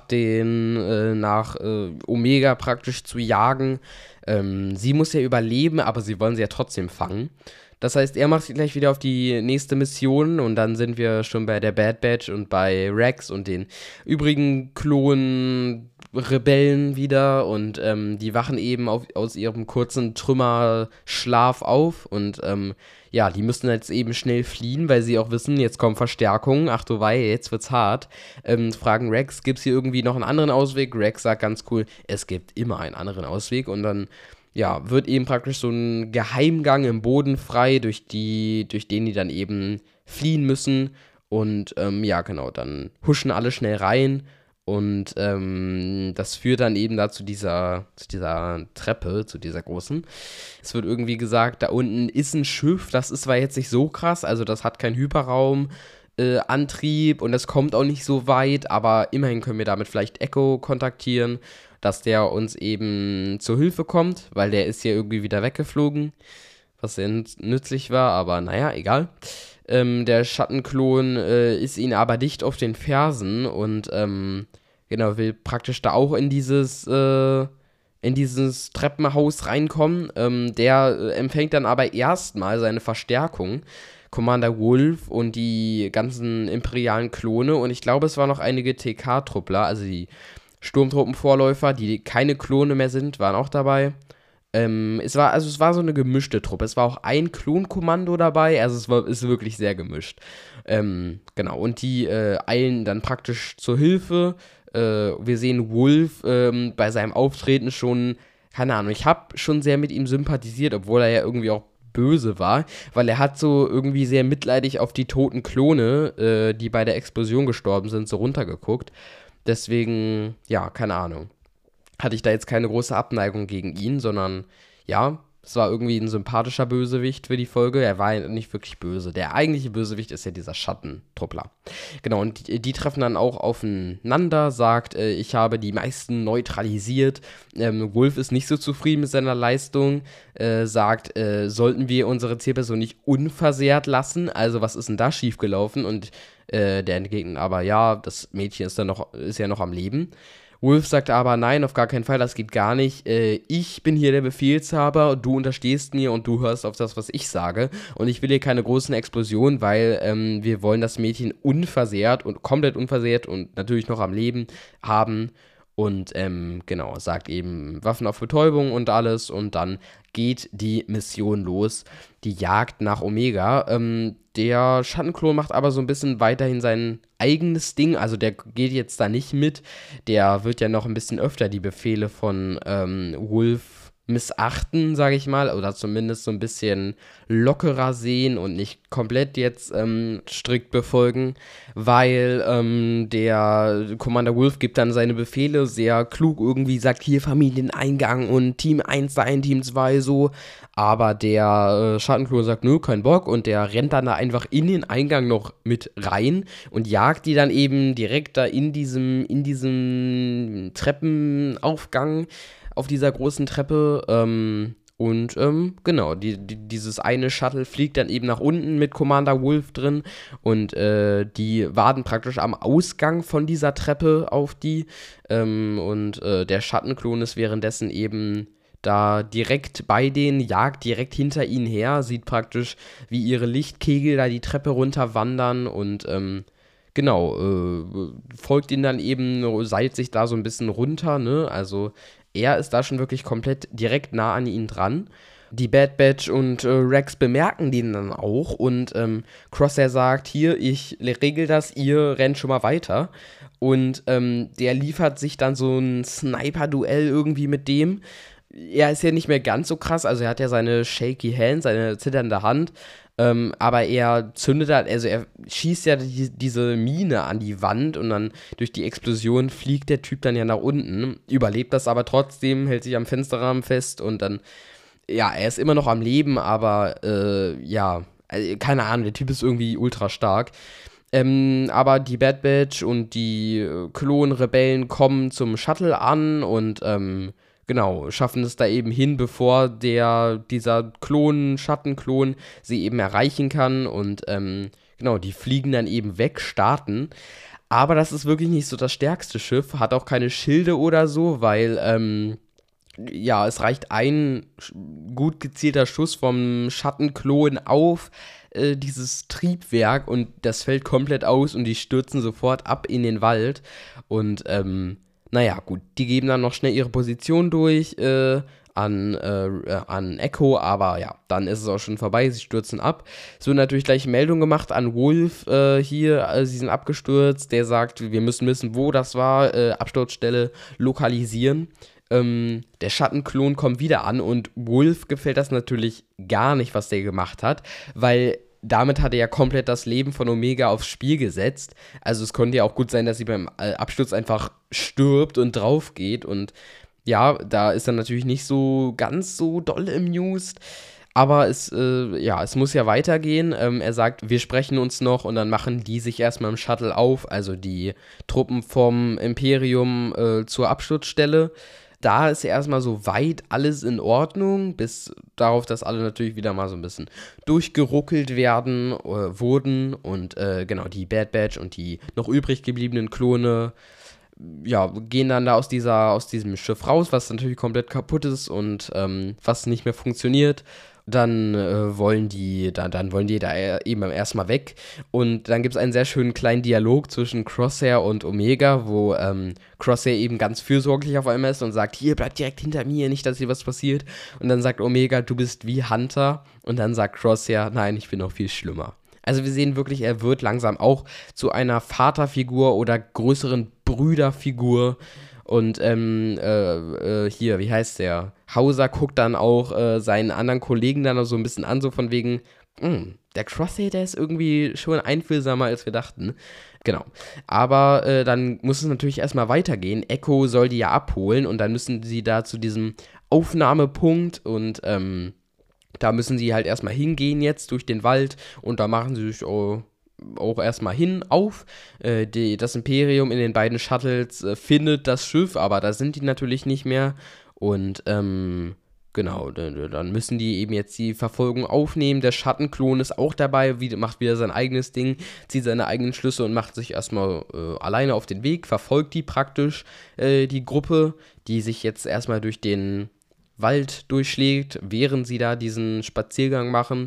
Omega praktisch zu jagen. Sie muss ja überleben, aber sie wollen sie ja trotzdem fangen. Das heißt, er macht sich gleich wieder auf die nächste Mission und dann sind wir schon bei der Bad Batch und bei Rex und den übrigen Klon-Rebellen wieder und die wachen eben aus ihrem kurzen Trümmerschlaf auf und ja, die müssen jetzt eben schnell fliehen, weil sie auch wissen, jetzt kommen Verstärkungen, ach du Weihe, jetzt wird's hart. Fragen Rex, gibt's hier irgendwie noch einen anderen Ausweg? Rex sagt ganz cool, es gibt immer einen anderen Ausweg und dann, ja, wird eben praktisch so ein Geheimgang im Boden frei, durch den die dann eben fliehen müssen und ja, genau, dann huschen alle schnell rein. Und das führt dann eben da zu dieser Treppe, zu dieser großen. Es wird irgendwie gesagt, da unten ist ein Schiff, das ist zwar jetzt nicht so krass, also das hat keinen Hyperraumantrieb und das kommt auch nicht so weit, aber immerhin können wir damit vielleicht Echo kontaktieren, dass der uns eben zur Hilfe kommt, weil der ist ja irgendwie wieder weggeflogen, was sehr nützlich war, aber naja, egal. Der Schattenklon ist ihnen aber dicht auf den Fersen und genau, will praktisch da auch in dieses Treppenhaus reinkommen. Der empfängt dann aber erstmal seine Verstärkung. Commander Wolf und die ganzen imperialen Klone und ich glaube, es waren noch einige TK-Truppler, also die Sturmtruppenvorläufer, die keine Klone mehr sind, waren auch dabei. Es war so eine gemischte Truppe. Es war auch ein Klonkommando dabei, also ist wirklich sehr gemischt. Genau, und die eilen dann praktisch zur Hilfe. Wir sehen Wolf bei seinem Auftreten schon, keine Ahnung, ich habe schon sehr mit ihm sympathisiert, obwohl er ja irgendwie auch böse war, weil er hat so irgendwie sehr mitleidig auf die toten Klone, die bei der Explosion gestorben sind, so runtergeguckt. Deswegen, ja, keine Ahnung. Hatte ich da jetzt keine große Abneigung gegen ihn, sondern ja, es war irgendwie ein sympathischer Bösewicht für die Folge. Er war nicht wirklich böse. Der eigentliche Bösewicht ist ja dieser Schattentruppler. Genau, und die treffen dann auch aufeinander, sagt, ich habe die meisten neutralisiert. Wolf ist nicht so zufrieden mit seiner Leistung, sagt, sollten wir unsere Zielperson nicht unversehrt lassen? Also was ist denn da schiefgelaufen? Und der entgegnet aber, ja, das Mädchen ist ja noch am Leben. Wolf sagt aber, nein, auf gar keinen Fall, das geht gar nicht. Ich bin hier der Befehlshaber, du unterstehst mir und du hörst auf das, was ich sage. Und ich will hier keine großen Explosionen, weil wir wollen das Mädchen unversehrt und komplett unversehrt und natürlich noch am Leben haben. Und genau, sagt eben Waffen auf Betäubung und alles. Und dann geht die Mission los, die Jagd nach Omega. Der Schattenklon macht aber so ein bisschen weiterhin sein eigenes Ding, also der geht jetzt da nicht mit, der wird ja noch ein bisschen öfter die Befehle von Wolf missachten, sage ich mal, oder zumindest so ein bisschen lockerer sehen und nicht komplett jetzt strikt befolgen, weil der Commander Wolf gibt dann seine Befehle sehr klug irgendwie, sagt hier Familieneingang und Team 1 dahin, Team 2 so, aber der Schattenklon sagt, nö, kein Bock und der rennt dann da einfach in den Eingang noch mit rein und jagt die dann eben direkt da in diesem Treppenaufgang auf dieser großen Treppe genau, dieses eine Shuttle fliegt dann eben nach unten mit Commander Wolf drin und die warten praktisch am Ausgang von dieser Treppe auf die der Schattenklon ist währenddessen eben da direkt bei denen, jagt direkt hinter ihnen her, sieht praktisch, wie ihre Lichtkegel da die Treppe runter wandern und genau, folgt ihnen dann eben, seilt sich da so ein bisschen runter, ne, also er ist da schon wirklich komplett direkt nah an ihnen dran. Die Bad Batch und Rex bemerken den dann auch und Crosshair sagt, hier, ich regel das, ihr rennt schon mal weiter. Und der liefert sich dann so ein Sniper-Duell irgendwie mit dem. er ist ja nicht mehr ganz so krass, also er hat ja seine shaky hand, seine zitternde Hand, aber er zündet halt, also er schießt ja diese Mine an die Wand und dann durch die Explosion fliegt der Typ dann ja nach unten, überlebt das aber trotzdem, hält sich am Fensterrahmen fest und dann, ja, er ist immer noch am Leben, aber ja, also, keine Ahnung, der Typ ist irgendwie ultra stark. Aber die Bad Batch und die Klonrebellen kommen zum Shuttle an und genau, schaffen es da eben hin, bevor dieser Schattenklon sie eben erreichen kann und genau, die fliegen dann eben weg, starten. Aber das ist wirklich nicht so das stärkste Schiff, hat auch keine Schilde oder so, weil ja, es reicht ein gut gezielter Schuss vom Schattenklon auf dieses Triebwerk und das fällt komplett aus und die stürzen sofort ab in den Wald und naja, gut, die geben dann noch schnell ihre Position durch an Echo, aber ja, dann ist es auch schon vorbei, sie stürzen ab. Es wird natürlich gleich Meldung gemacht an Wolf, sie sind abgestürzt, der sagt, wir müssen wissen, wo das war, Absturzstelle lokalisieren. Der Schattenklon kommt wieder an und Wolf gefällt das natürlich gar nicht, was der gemacht hat, weil damit hat er ja komplett das Leben von Omega aufs Spiel gesetzt. Also es konnte ja auch gut sein, dass sie beim Absturz einfach stirbt und drauf geht und ja, da ist er natürlich nicht so ganz so doll amused. Aber es muss ja weitergehen. Er sagt, wir sprechen uns noch und dann machen die sich erstmal im Shuttle auf, also die Truppen vom Imperium zur Absturzstelle. Da ist erstmal so weit alles in Ordnung, bis darauf, dass alle natürlich wieder mal so ein bisschen durchgeruckelt wurden und genau, die Bad Batch und die noch übrig gebliebenen Klone ja, gehen dann da aus diesem Schiff raus, was natürlich komplett kaputt ist und was nicht mehr funktioniert. Dann wollen die da eben erstmal weg. Und dann gibt es einen sehr schönen kleinen Dialog zwischen Crosshair und Omega, wo Crosshair eben ganz fürsorglich auf einmal ist und sagt, hier, bleibt direkt hinter mir, nicht, dass hier was passiert. Und dann sagt Omega, du bist wie Hunter. Und dann sagt Crosshair, nein, ich bin noch viel schlimmer. Also wir sehen wirklich, er wird langsam auch zu einer Vaterfigur oder größeren Brüderfigur. Und hier, wie heißt der? Hauser guckt dann auch seinen anderen Kollegen dann so ein bisschen an, so von wegen, der Crosshair, der ist irgendwie schon einfühlsamer, als wir dachten. Genau. Aber dann muss es natürlich erstmal weitergehen. Echo soll die ja abholen und dann müssen sie da zu diesem Aufnahmepunkt und da müssen sie halt erstmal hingehen jetzt durch den Wald und da machen sie sich auch erstmal auf. Das Imperium in den beiden Shuttles findet das Schiff, aber da sind die natürlich nicht mehr. Und genau, dann müssen die eben jetzt die Verfolgung aufnehmen. Der Schattenklon ist auch dabei, macht wieder sein eigenes Ding, zieht seine eigenen Schlüsse und macht sich erstmal alleine auf den Weg, verfolgt die praktisch, die Gruppe, die sich jetzt erstmal durch den Wald durchschlägt, während sie da diesen Spaziergang machen,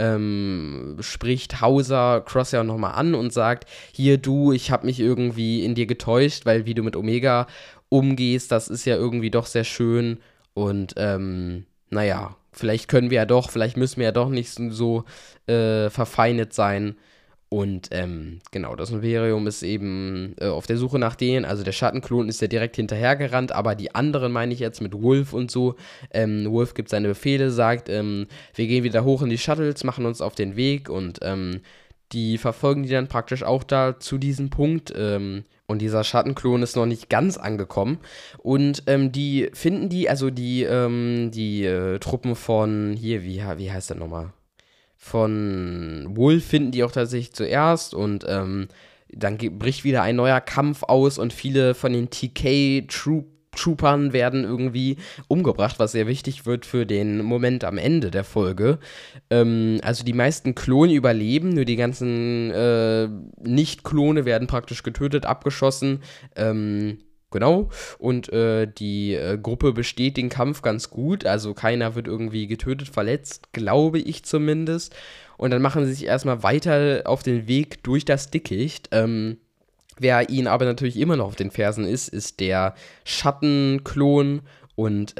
spricht Hauser Crosshair nochmal an und sagt, hier du, ich habe mich irgendwie in dir getäuscht, weil wie du mit Omega umgehst, das ist ja irgendwie doch sehr schön und naja, vielleicht müssen wir ja doch nicht so verfeindet sein. Und genau, das Imperium ist eben auf der Suche nach denen, also der Schattenklon ist ja direkt hinterhergerannt, aber die anderen meine ich jetzt mit Wolf und so. Wolf gibt seine Befehle, sagt, wir gehen wieder hoch in die Shuttles, machen uns auf den Weg und die verfolgen die dann praktisch auch da zu diesem Punkt. Und dieser Schattenklon ist noch nicht ganz angekommen. Und die finden die Truppen von, hier, wie heißt der nochmal? Von Wolf finden die auch tatsächlich zuerst und dann bricht wieder ein neuer Kampf aus und viele von den TK-Troopern werden irgendwie umgebracht, was sehr wichtig wird für den Moment am Ende der Folge. Also die meisten Klone überleben, nur die ganzen Nicht-Klone werden praktisch getötet, abgeschossen. Genau, und die Gruppe besteht den Kampf ganz gut, also keiner wird irgendwie getötet, verletzt, glaube ich zumindest. Und dann machen sie sich erstmal weiter auf den Weg durch das Dickicht. Wer ihnen aber natürlich immer noch auf den Fersen ist der Schattenklon und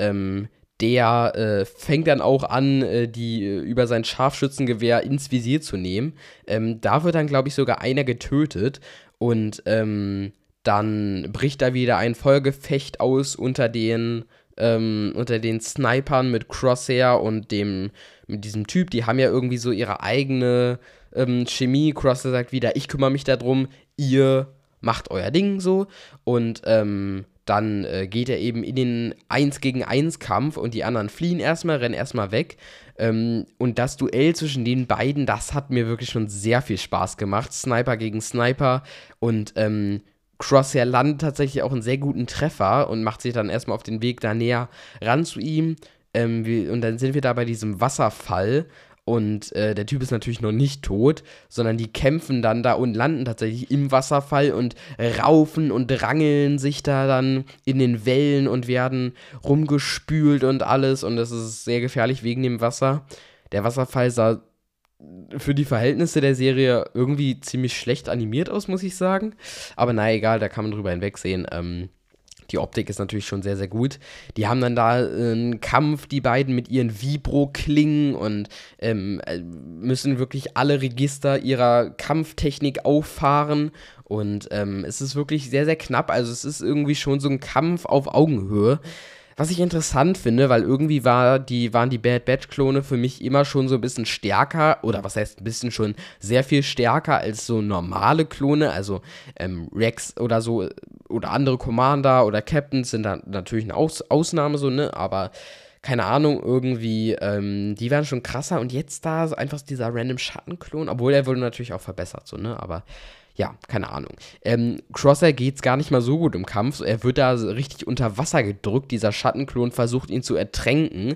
der fängt dann auch an, die über sein Scharfschützengewehr ins Visier zu nehmen. Da wird dann, glaube ich, sogar einer getötet und dann bricht da wieder ein Feuergefecht aus unter den unter den Snipern mit Crosshair und mit diesem Typ, die haben ja irgendwie so ihre eigene Chemie. Crosshair sagt wieder, ich kümmere mich darum, ihr macht euer Ding so. Und dann geht er eben in den 1-gegen-1-Kampf und die anderen fliehen erstmal, rennen erstmal weg. Und das Duell zwischen den beiden, das hat mir wirklich schon sehr viel Spaß gemacht. Sniper gegen Sniper und Crosshair landet tatsächlich auch einen sehr guten Treffer und macht sich dann erstmal auf den Weg da näher ran zu ihm. Und dann sind wir da bei diesem Wasserfall. Und der Typ ist natürlich noch nicht tot, sondern die kämpfen dann da und landen tatsächlich im Wasserfall und raufen und rangeln sich da dann in den Wellen und werden rumgespült und alles. Und das ist sehr gefährlich wegen dem Wasser. Der Wasserfall sah für die Verhältnisse der Serie irgendwie ziemlich schlecht animiert aus, muss ich sagen. Aber naja, egal, da kann man drüber hinwegsehen. Die Optik ist natürlich schon sehr, sehr gut. Die haben dann da einen Kampf, die beiden mit ihren Vibro-Klingen und müssen wirklich alle Register ihrer Kampftechnik auffahren. Und es ist wirklich sehr, sehr knapp. Also es ist irgendwie schon so ein Kampf auf Augenhöhe. Was ich interessant finde, weil irgendwie waren die Bad Batch-Klone für mich immer schon so ein bisschen stärker, oder was heißt ein bisschen, schon sehr viel stärker als so normale Klone, also Rex oder so, oder andere Commander oder Captains sind da natürlich eine Ausnahme so, ne, aber keine Ahnung, irgendwie, die waren schon krasser und jetzt da einfach dieser random Schattenklon, obwohl er wurde natürlich auch verbessert, so, ne, aber ja, keine Ahnung. Crosshair geht's gar nicht mal so gut im Kampf. Er wird da richtig unter Wasser gedrückt. Dieser Schattenklon versucht, ihn zu ertränken.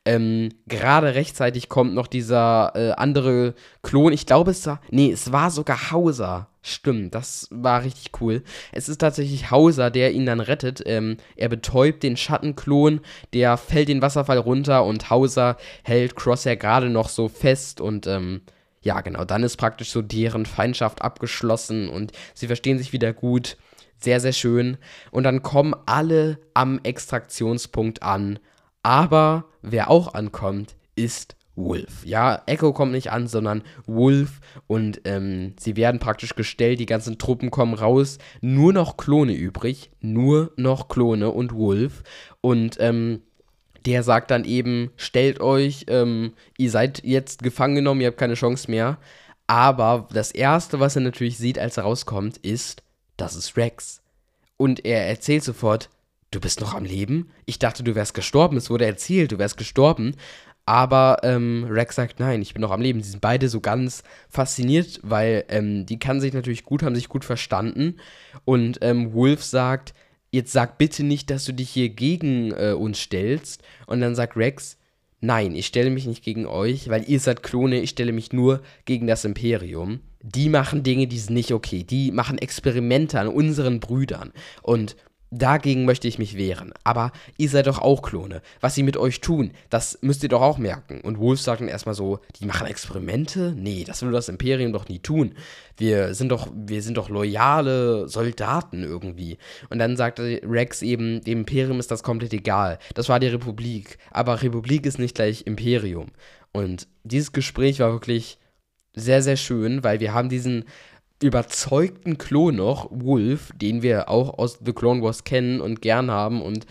Gerade rechtzeitig kommt noch dieser andere Klon. Ich glaube, es war sogar Hauser. Stimmt, das war richtig cool. Es ist tatsächlich Hauser, der ihn dann rettet. Er betäubt den Schattenklon, der fällt den Wasserfall runter und Hauser hält Crosshair gerade noch so fest und ja, genau, dann ist praktisch so deren Feindschaft abgeschlossen und sie verstehen sich wieder gut. Sehr, sehr schön. Und dann kommen alle am Extraktionspunkt an. Aber wer auch ankommt, ist Wolf. Ja, Echo kommt nicht an, sondern Wolf. Und sie werden praktisch gestellt, die ganzen Truppen kommen raus. Nur noch Klone übrig. Nur noch Klone und Wolf. Und der sagt dann eben, stellt euch, ihr seid jetzt gefangen genommen, ihr habt keine Chance mehr. Aber das Erste, was er natürlich sieht, als er rauskommt, ist, das ist Rex. Und er erzählt sofort, du bist noch am Leben? Ich dachte, du wärst gestorben. Es wurde erzählt, du wärst gestorben. Aber Rex sagt, nein, ich bin noch am Leben. Sie sind beide so ganz fasziniert, weil die kann sich natürlich gut, haben sich gut verstanden. Und Wolf sagt, jetzt sag bitte nicht, dass du dich hier gegen uns stellst. Und dann sagt Rex, nein, ich stelle mich nicht gegen euch, weil ihr seid Klone, ich stelle mich nur gegen das Imperium. Die machen Dinge, die sind nicht okay. Die machen Experimente an unseren Brüdern. Und dagegen möchte ich mich wehren. Aber ihr seid doch auch Klone. Was sie mit euch tun, das müsst ihr doch auch merken. Und Wolf sagt dann erstmal so, die machen Experimente? Nee, das will das Imperium doch nie tun. Wir sind doch loyale Soldaten irgendwie. Und dann sagt Rex eben, dem Imperium ist das komplett egal. Das war die Republik. Aber Republik ist nicht gleich Imperium. Und dieses Gespräch war wirklich sehr, sehr schön, weil wir haben diesen überzeugten Klon noch, Wolf, den wir auch aus The Clone Wars kennen und gern haben. Und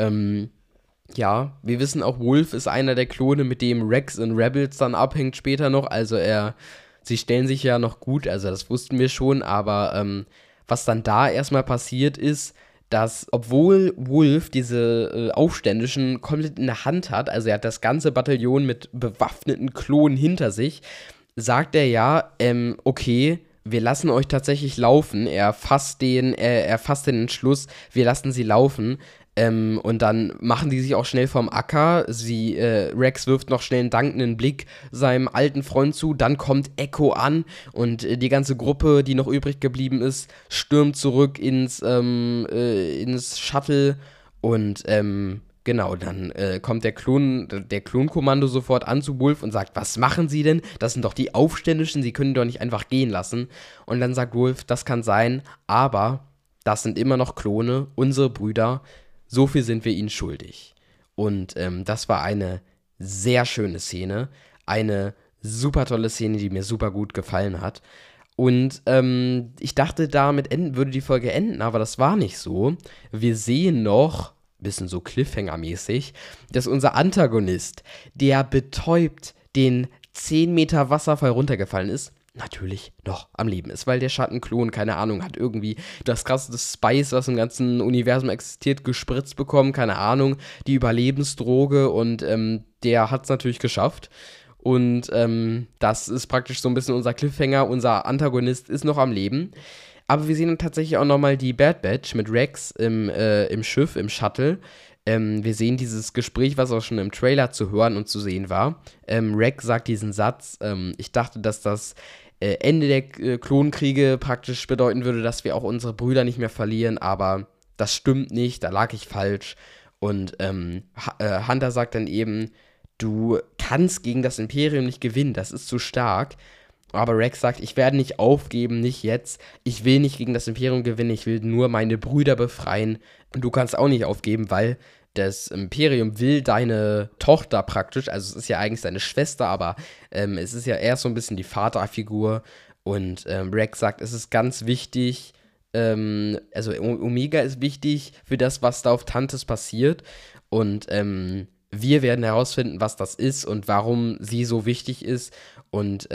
ja, wir wissen auch, Wolf ist einer der Klone, mit dem Rex in Rebels dann abhängt später noch. Also sie stellen sich ja noch gut, also das wussten wir schon. Aber was dann da erstmal passiert ist, dass, obwohl Wolf diese Aufständischen komplett in der Hand hat, also er hat das ganze Bataillon mit bewaffneten Klonen hinter sich, sagt er ja, okay, wir lassen euch tatsächlich laufen. Er fasst den Entschluss, wir lassen sie laufen. Und dann machen die sich auch schnell vom Acker. Rex wirft noch schnell einen dankenden Blick seinem alten Freund zu. Dann kommt Echo an und die ganze Gruppe, die noch übrig geblieben ist, stürmt zurück ins Shuttle. Und genau, dann kommt der Klonkommando sofort an zu Wolf und sagt, was machen Sie denn? Das sind doch die Aufständischen, Sie können doch nicht einfach gehen lassen. Und dann sagt Wolf, das kann sein, aber das sind immer noch Klone, unsere Brüder, so viel sind wir ihnen schuldig. Und das war eine sehr schöne Szene, eine super tolle Szene, die mir super gut gefallen hat. Und ich dachte, damit würde die Folge enden, aber das war nicht so. Wir sehen noch bisschen so Cliffhanger-mäßig, dass unser Antagonist, der betäubt den 10 Meter Wasserfall runtergefallen ist, natürlich noch am Leben ist, weil der Schattenklon, keine Ahnung, hat irgendwie das krasseste Spice, was im ganzen Universum existiert, gespritzt bekommen, keine Ahnung, die Überlebensdroge und der hat es natürlich geschafft. Und das ist praktisch so ein bisschen unser Cliffhanger, unser Antagonist ist noch am Leben. Aber wir sehen dann tatsächlich auch nochmal die Bad Batch mit Rex im Schiff, im Shuttle. Wir sehen dieses Gespräch, was auch schon im Trailer zu hören und zu sehen war. Rex sagt diesen Satz, ich dachte, dass das Ende der Klonkriege praktisch bedeuten würde, dass wir auch unsere Brüder nicht mehr verlieren, aber das stimmt nicht, da lag ich falsch. Und Hunter sagt dann eben, du kannst gegen das Imperium nicht gewinnen, das ist zu stark. Aber Rex sagt, ich werde nicht aufgeben, nicht jetzt. Ich will nicht gegen das Imperium gewinnen, ich will nur meine Brüder befreien. Und du kannst auch nicht aufgeben, weil das Imperium will deine Tochter praktisch, also es ist ja eigentlich seine Schwester, aber es ist ja eher so ein bisschen die Vaterfigur. Und Rex sagt, es ist ganz wichtig, also Omega ist wichtig für das, was da auf Tantis passiert. Und wir werden herausfinden, was das ist und warum sie so wichtig ist. Und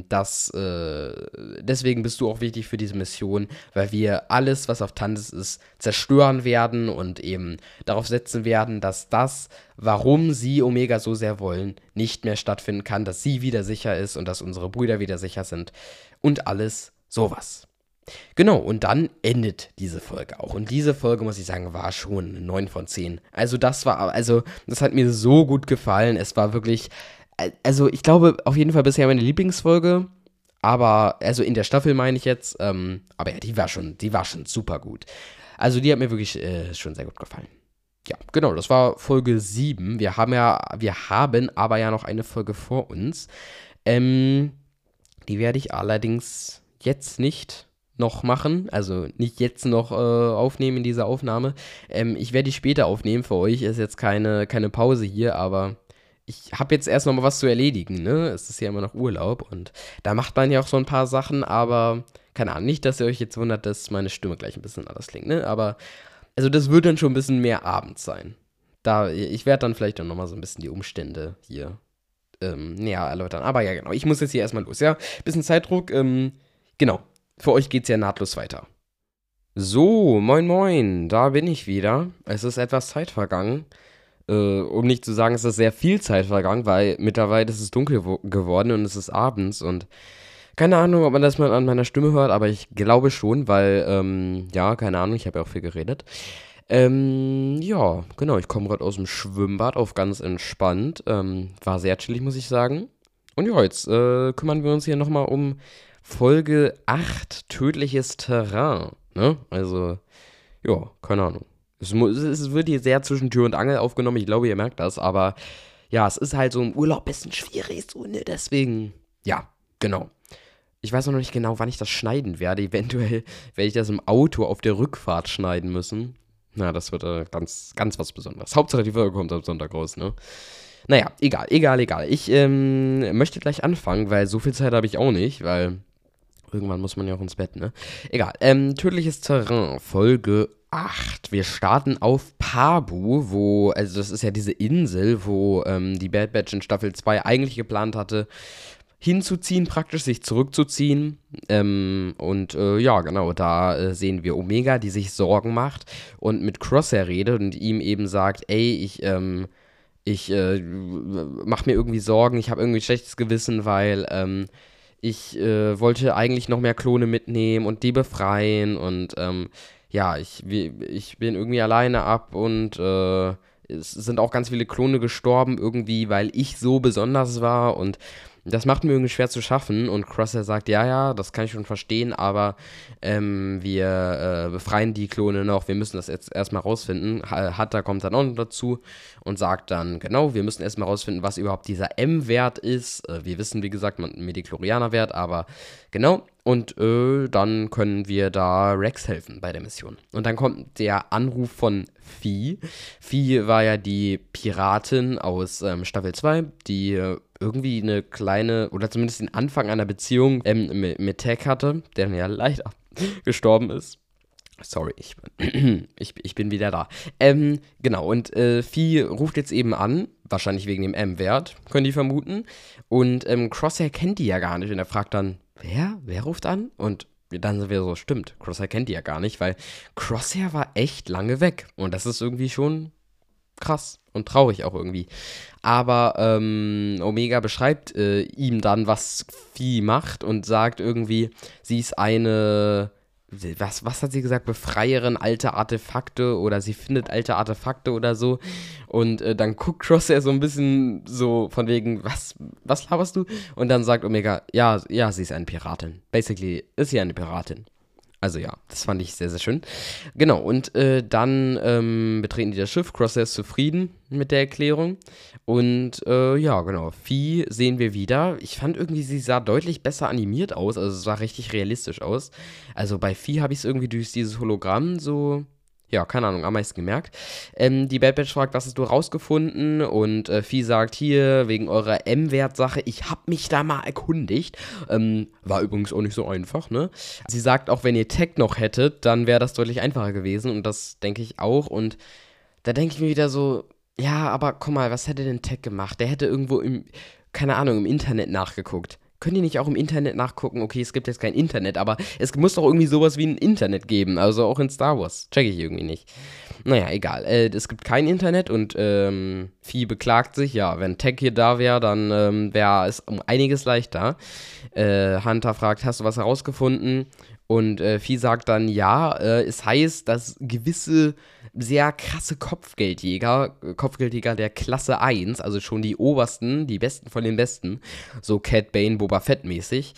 deswegen bist du auch wichtig für diese Mission, weil wir alles, was auf Tantis ist, zerstören werden und eben darauf setzen werden, dass das, warum sie Omega so sehr wollen, nicht mehr stattfinden kann, dass sie wieder sicher ist und dass unsere Brüder wieder sicher sind und alles sowas. Genau, und dann endet diese Folge auch. Und diese Folge, muss ich sagen, war schon eine 9 von 10. Also das hat mir so gut gefallen. Es war wirklich, also ich glaube, auf jeden Fall bisher meine Lieblingsfolge. Aber, also in der Staffel meine ich jetzt. Aber ja, die war schon super gut. Also die hat mir wirklich schon sehr gut gefallen. Ja, genau, das war Folge 7. Wir haben aber ja noch eine Folge vor uns. Die werde ich allerdings jetzt nicht noch machen, also nicht jetzt noch aufnehmen in dieser Aufnahme. Ich werde die später aufnehmen für euch, ist jetzt keine Pause hier, aber ich habe jetzt erst noch mal was zu erledigen, ne? Es ist ja immer noch Urlaub und da macht man ja auch so ein paar Sachen, aber keine Ahnung, nicht, dass ihr euch jetzt wundert, dass meine Stimme gleich ein bisschen anders klingt, ne? Aber, also das wird dann schon ein bisschen mehr abends sein. Ich werde dann vielleicht auch noch mal so ein bisschen die Umstände hier näher erläutern. Aber ja, genau, ich muss jetzt hier erstmal los, ja? Bisschen Zeitdruck, genau. Für euch geht's ja nahtlos weiter. So, moin moin, da bin ich wieder. Es ist etwas Zeit vergangen. Um nicht zu sagen, es ist sehr viel Zeit vergangen, weil mittlerweile ist es dunkel geworden und es ist abends und keine Ahnung, ob man das mal an meiner Stimme hört, aber ich glaube schon, weil, ja, keine Ahnung, ich habe ja auch viel geredet. Ja, genau, ich komme gerade aus dem Schwimmbad auf ganz entspannt. War sehr chillig, muss ich sagen. Und ja, jetzt kümmern wir uns hier nochmal um Folge 8, tödliches Terrain, ne? Also, ja, keine Ahnung. Es wird hier sehr zwischen Tür und Angel aufgenommen, ich glaube, ihr merkt das, aber ja, es ist halt so im Urlaub ein bisschen schwierig, so, ne? Deswegen, ja, genau. Ich weiß noch nicht genau, wann ich das schneiden werde. Eventuell werde ich das im Auto auf der Rückfahrt schneiden müssen. Na, das wird ganz, ganz was Besonderes. Hauptsache, die Folge kommt am Sonntag raus, ne? Naja, egal. Ich möchte gleich anfangen, weil so viel Zeit habe ich auch nicht, weil irgendwann muss man ja auch ins Bett, ne? Egal. Tödliches Terrain, Folge 8. Wir starten auf Pabu, also das ist ja diese Insel, wo die Bad Batch in Staffel 2 eigentlich geplant hatte, hinzuziehen, praktisch sich zurückzuziehen. Ja, genau, da sehen wir Omega, die sich Sorgen macht und mit Crosshair redet und ihm eben sagt, ey, ich mache mir irgendwie Sorgen, ich habe irgendwie ein schlechtes Gewissen, weil ich wollte eigentlich noch mehr Klone mitnehmen und die befreien und ja, ich bin irgendwie alleine ab und es sind auch ganz viele Klone gestorben irgendwie, weil ich so besonders war und das macht mir irgendwie schwer zu schaffen und Crosshair sagt, ja, das kann ich schon verstehen, aber wir befreien die Klone noch, wir müssen das jetzt erstmal rausfinden. Hunter kommt dann auch noch dazu und sagt dann, genau, wir müssen erstmal rausfinden, was überhaupt dieser M-Wert ist. Wir wissen, wie gesagt, ein Midichlorianer-Wert, aber genau. Und dann können wir da Rex helfen bei der Mission. Und dann kommt der Anruf von Fi. Fi war ja die Piratin aus Staffel 2, die irgendwie eine kleine, oder zumindest den Anfang einer Beziehung mit Tech hatte, der ja leider gestorben ist. Sorry, ich bin wieder da. Genau, und Vieh ruft jetzt eben an, wahrscheinlich wegen dem M-Wert, können die vermuten. Und Crosshair kennt die ja gar nicht. Und er fragt dann, wer? Wer ruft an? Und dann sind wir so, stimmt, Crosshair kennt die ja gar nicht, weil Crosshair war echt lange weg. Und das ist irgendwie schon krass und traurig auch irgendwie. Aber Omega beschreibt ihm dann, was Vieh macht und sagt irgendwie, sie ist eine, was hat sie gesagt, Befreierin alter Artefakte oder sie findet alte Artefakte oder so. Und dann guckt Crosshair so ein bisschen so von wegen, was laberst du? Und dann sagt Omega, ja, sie ist eine Piratin. Basically ist sie eine Piratin. Also ja, das fand ich sehr, sehr schön. Genau, und dann betreten die das Schiff. Crosshair ist zufrieden mit der Erklärung. Und ja, genau, Vieh sehen wir wieder. Ich fand irgendwie, sie sah deutlich besser animiert aus. Also es sah richtig realistisch aus. Also bei Vieh habe ich es irgendwie durch dieses Hologramm so, ja, keine Ahnung, am meisten gemerkt. Die Bad Batch fragt, was hast du rausgefunden? Und Vieh sagt, hier, wegen eurer M-Wert-Sache, ich hab mich da mal erkundigt. War übrigens auch nicht so einfach, ne? Sie sagt auch, wenn ihr Tech noch hättet, dann wäre das deutlich einfacher gewesen. Und das denke ich auch. Und da denke ich mir wieder so, ja, aber guck mal, was hätte denn Tech gemacht? Der hätte irgendwo keine Ahnung, im Internet nachgeguckt. Könnt ihr nicht auch im Internet nachgucken? Okay, es gibt jetzt kein Internet, aber es muss doch irgendwie sowas wie ein Internet geben. Also auch in Star Wars. Check ich irgendwie nicht. Naja, egal. Es gibt kein Internet und Vieh beklagt sich. Ja, wenn Tech hier da wäre, dann wäre es um einiges leichter. Hunter fragt, hast du was herausgefunden? Und Vieh sagt dann, ja, es heißt, dass gewisse sehr krasse Kopfgeldjäger der Klasse 1, also schon die obersten, die besten von den Besten, so Cat Bane, Boba Fett mäßig,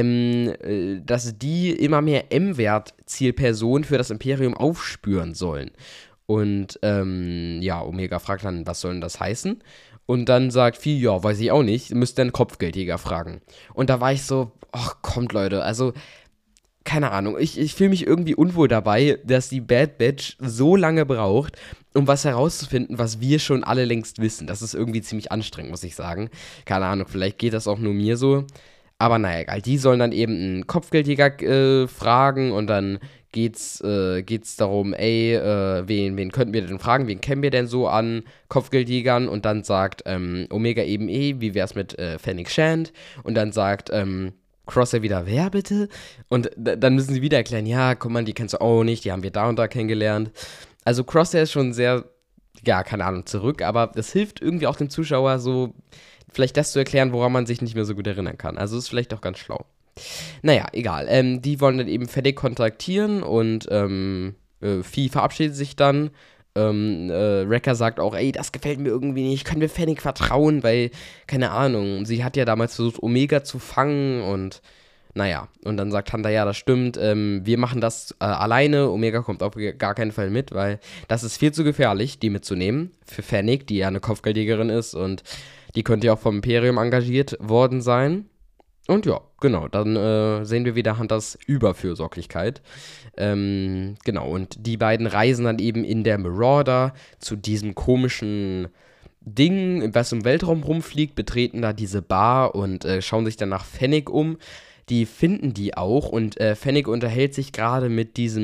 dass die immer mehr M-Wert-Zielpersonen für das Imperium aufspüren sollen. Und ja, Omega fragt dann, was soll denn das heißen? Und dann sagt Vieh, ja, weiß ich auch nicht, müsst dann Kopfgeldjäger fragen. Und da war ich so, ach kommt Leute, also keine Ahnung, ich fühle mich irgendwie unwohl dabei, dass die Bad Batch so lange braucht, um was herauszufinden, was wir schon alle längst wissen. Das ist irgendwie ziemlich anstrengend, muss ich sagen. Keine Ahnung, vielleicht geht das auch nur mir so. Aber naja, egal, die sollen dann eben einen Kopfgeldjäger fragen und dann geht's darum, wen könnten wir denn fragen, wen kennen wir denn so an Kopfgeldjägern? Und dann sagt Omega eben, wie wär's mit Fennec Shand? Und dann sagt Crosshair wieder, wer bitte? Und dann müssen sie wieder erklären, ja, guck mal, die kennst du auch nicht, die haben wir da und da kennengelernt. Also Crosshair ist schon sehr, ja, keine Ahnung, zurück, aber das hilft irgendwie auch dem Zuschauer so, vielleicht das zu erklären, woran man sich nicht mehr so gut erinnern kann. Also ist vielleicht auch ganz schlau. Naja, egal. Die wollen dann eben Fennec kontaktieren und Vieh verabschiedet sich dann. Wrecker sagt auch, ey, das gefällt mir irgendwie nicht, können wir Fennec vertrauen, weil, keine Ahnung, sie hat ja damals versucht, Omega zu fangen und naja, und dann sagt Hunter, ja, das stimmt, wir machen das alleine, Omega kommt auf gar keinen Fall mit, weil das ist viel zu gefährlich, die mitzunehmen, für Fennec, die ja eine Kopfgeldjägerin ist und die könnte ja auch vom Imperium engagiert worden sein. Und ja, genau, dann sehen wir wieder Hunters Überfürsorglichkeit. Genau, und die beiden reisen dann eben in der Marauder zu diesem komischen Ding, was im Weltraum rumfliegt, betreten da diese Bar und schauen sich dann nach Fennec um. Die finden die auch und Fennec unterhält sich gerade mit dieser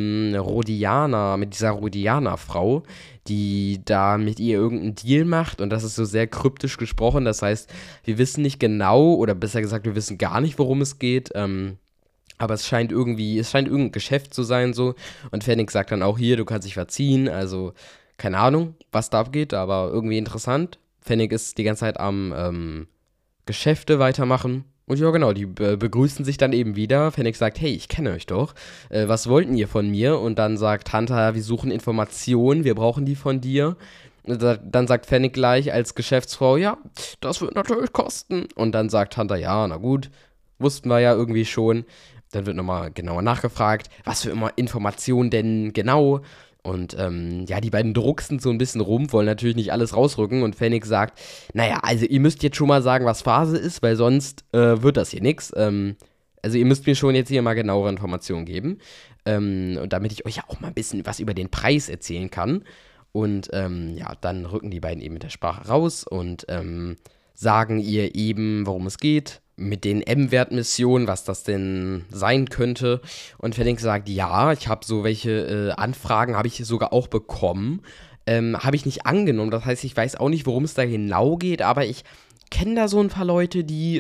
Rodianer-Frau, die da mit ihr irgendeinen Deal macht und das ist so sehr kryptisch gesprochen, das heißt, wir wissen nicht genau, oder besser gesagt, wir wissen gar nicht, worum es geht, aber es scheint irgendein Geschäft zu sein so und Fennec sagt dann auch, hier, du kannst dich verziehen, also keine Ahnung, was da abgeht, aber irgendwie interessant. Fennec ist die ganze Zeit am Geschäfte weitermachen. Und ja, genau, die begrüßen sich dann eben wieder. Fennec sagt, hey, ich kenne euch doch. Was wollten ihr von mir? Und dann sagt Hunter, wir suchen Informationen, wir brauchen die von dir. Und dann sagt Fennec gleich als Geschäftsfrau, ja, das wird natürlich kosten. Und dann sagt Hunter, ja, na gut, wussten wir ja irgendwie schon. Dann wird nochmal genauer nachgefragt, was für Informationen denn genau? Und ja, die beiden drucksen so ein bisschen rum, wollen natürlich nicht alles rausrücken und Fennec sagt, naja, also ihr müsst jetzt schon mal sagen, was Phase ist, weil sonst wird das hier nix. Also ihr müsst mir schon jetzt hier mal genauere Informationen geben. Und damit ich euch ja auch mal ein bisschen was über den Preis erzählen kann. Und ja, dann rücken die beiden eben mit der Sprache raus und sagen ihr eben, worum es geht. mit den M-Wert-Missionen, was das denn sein könnte. Und Fennec sagt, ja, ich habe so welche Anfragen, habe ich sogar auch bekommen. Habe ich nicht angenommen. Das heißt, ich weiß auch nicht, worum es da genau geht, aber ich kenne da so ein paar Leute, die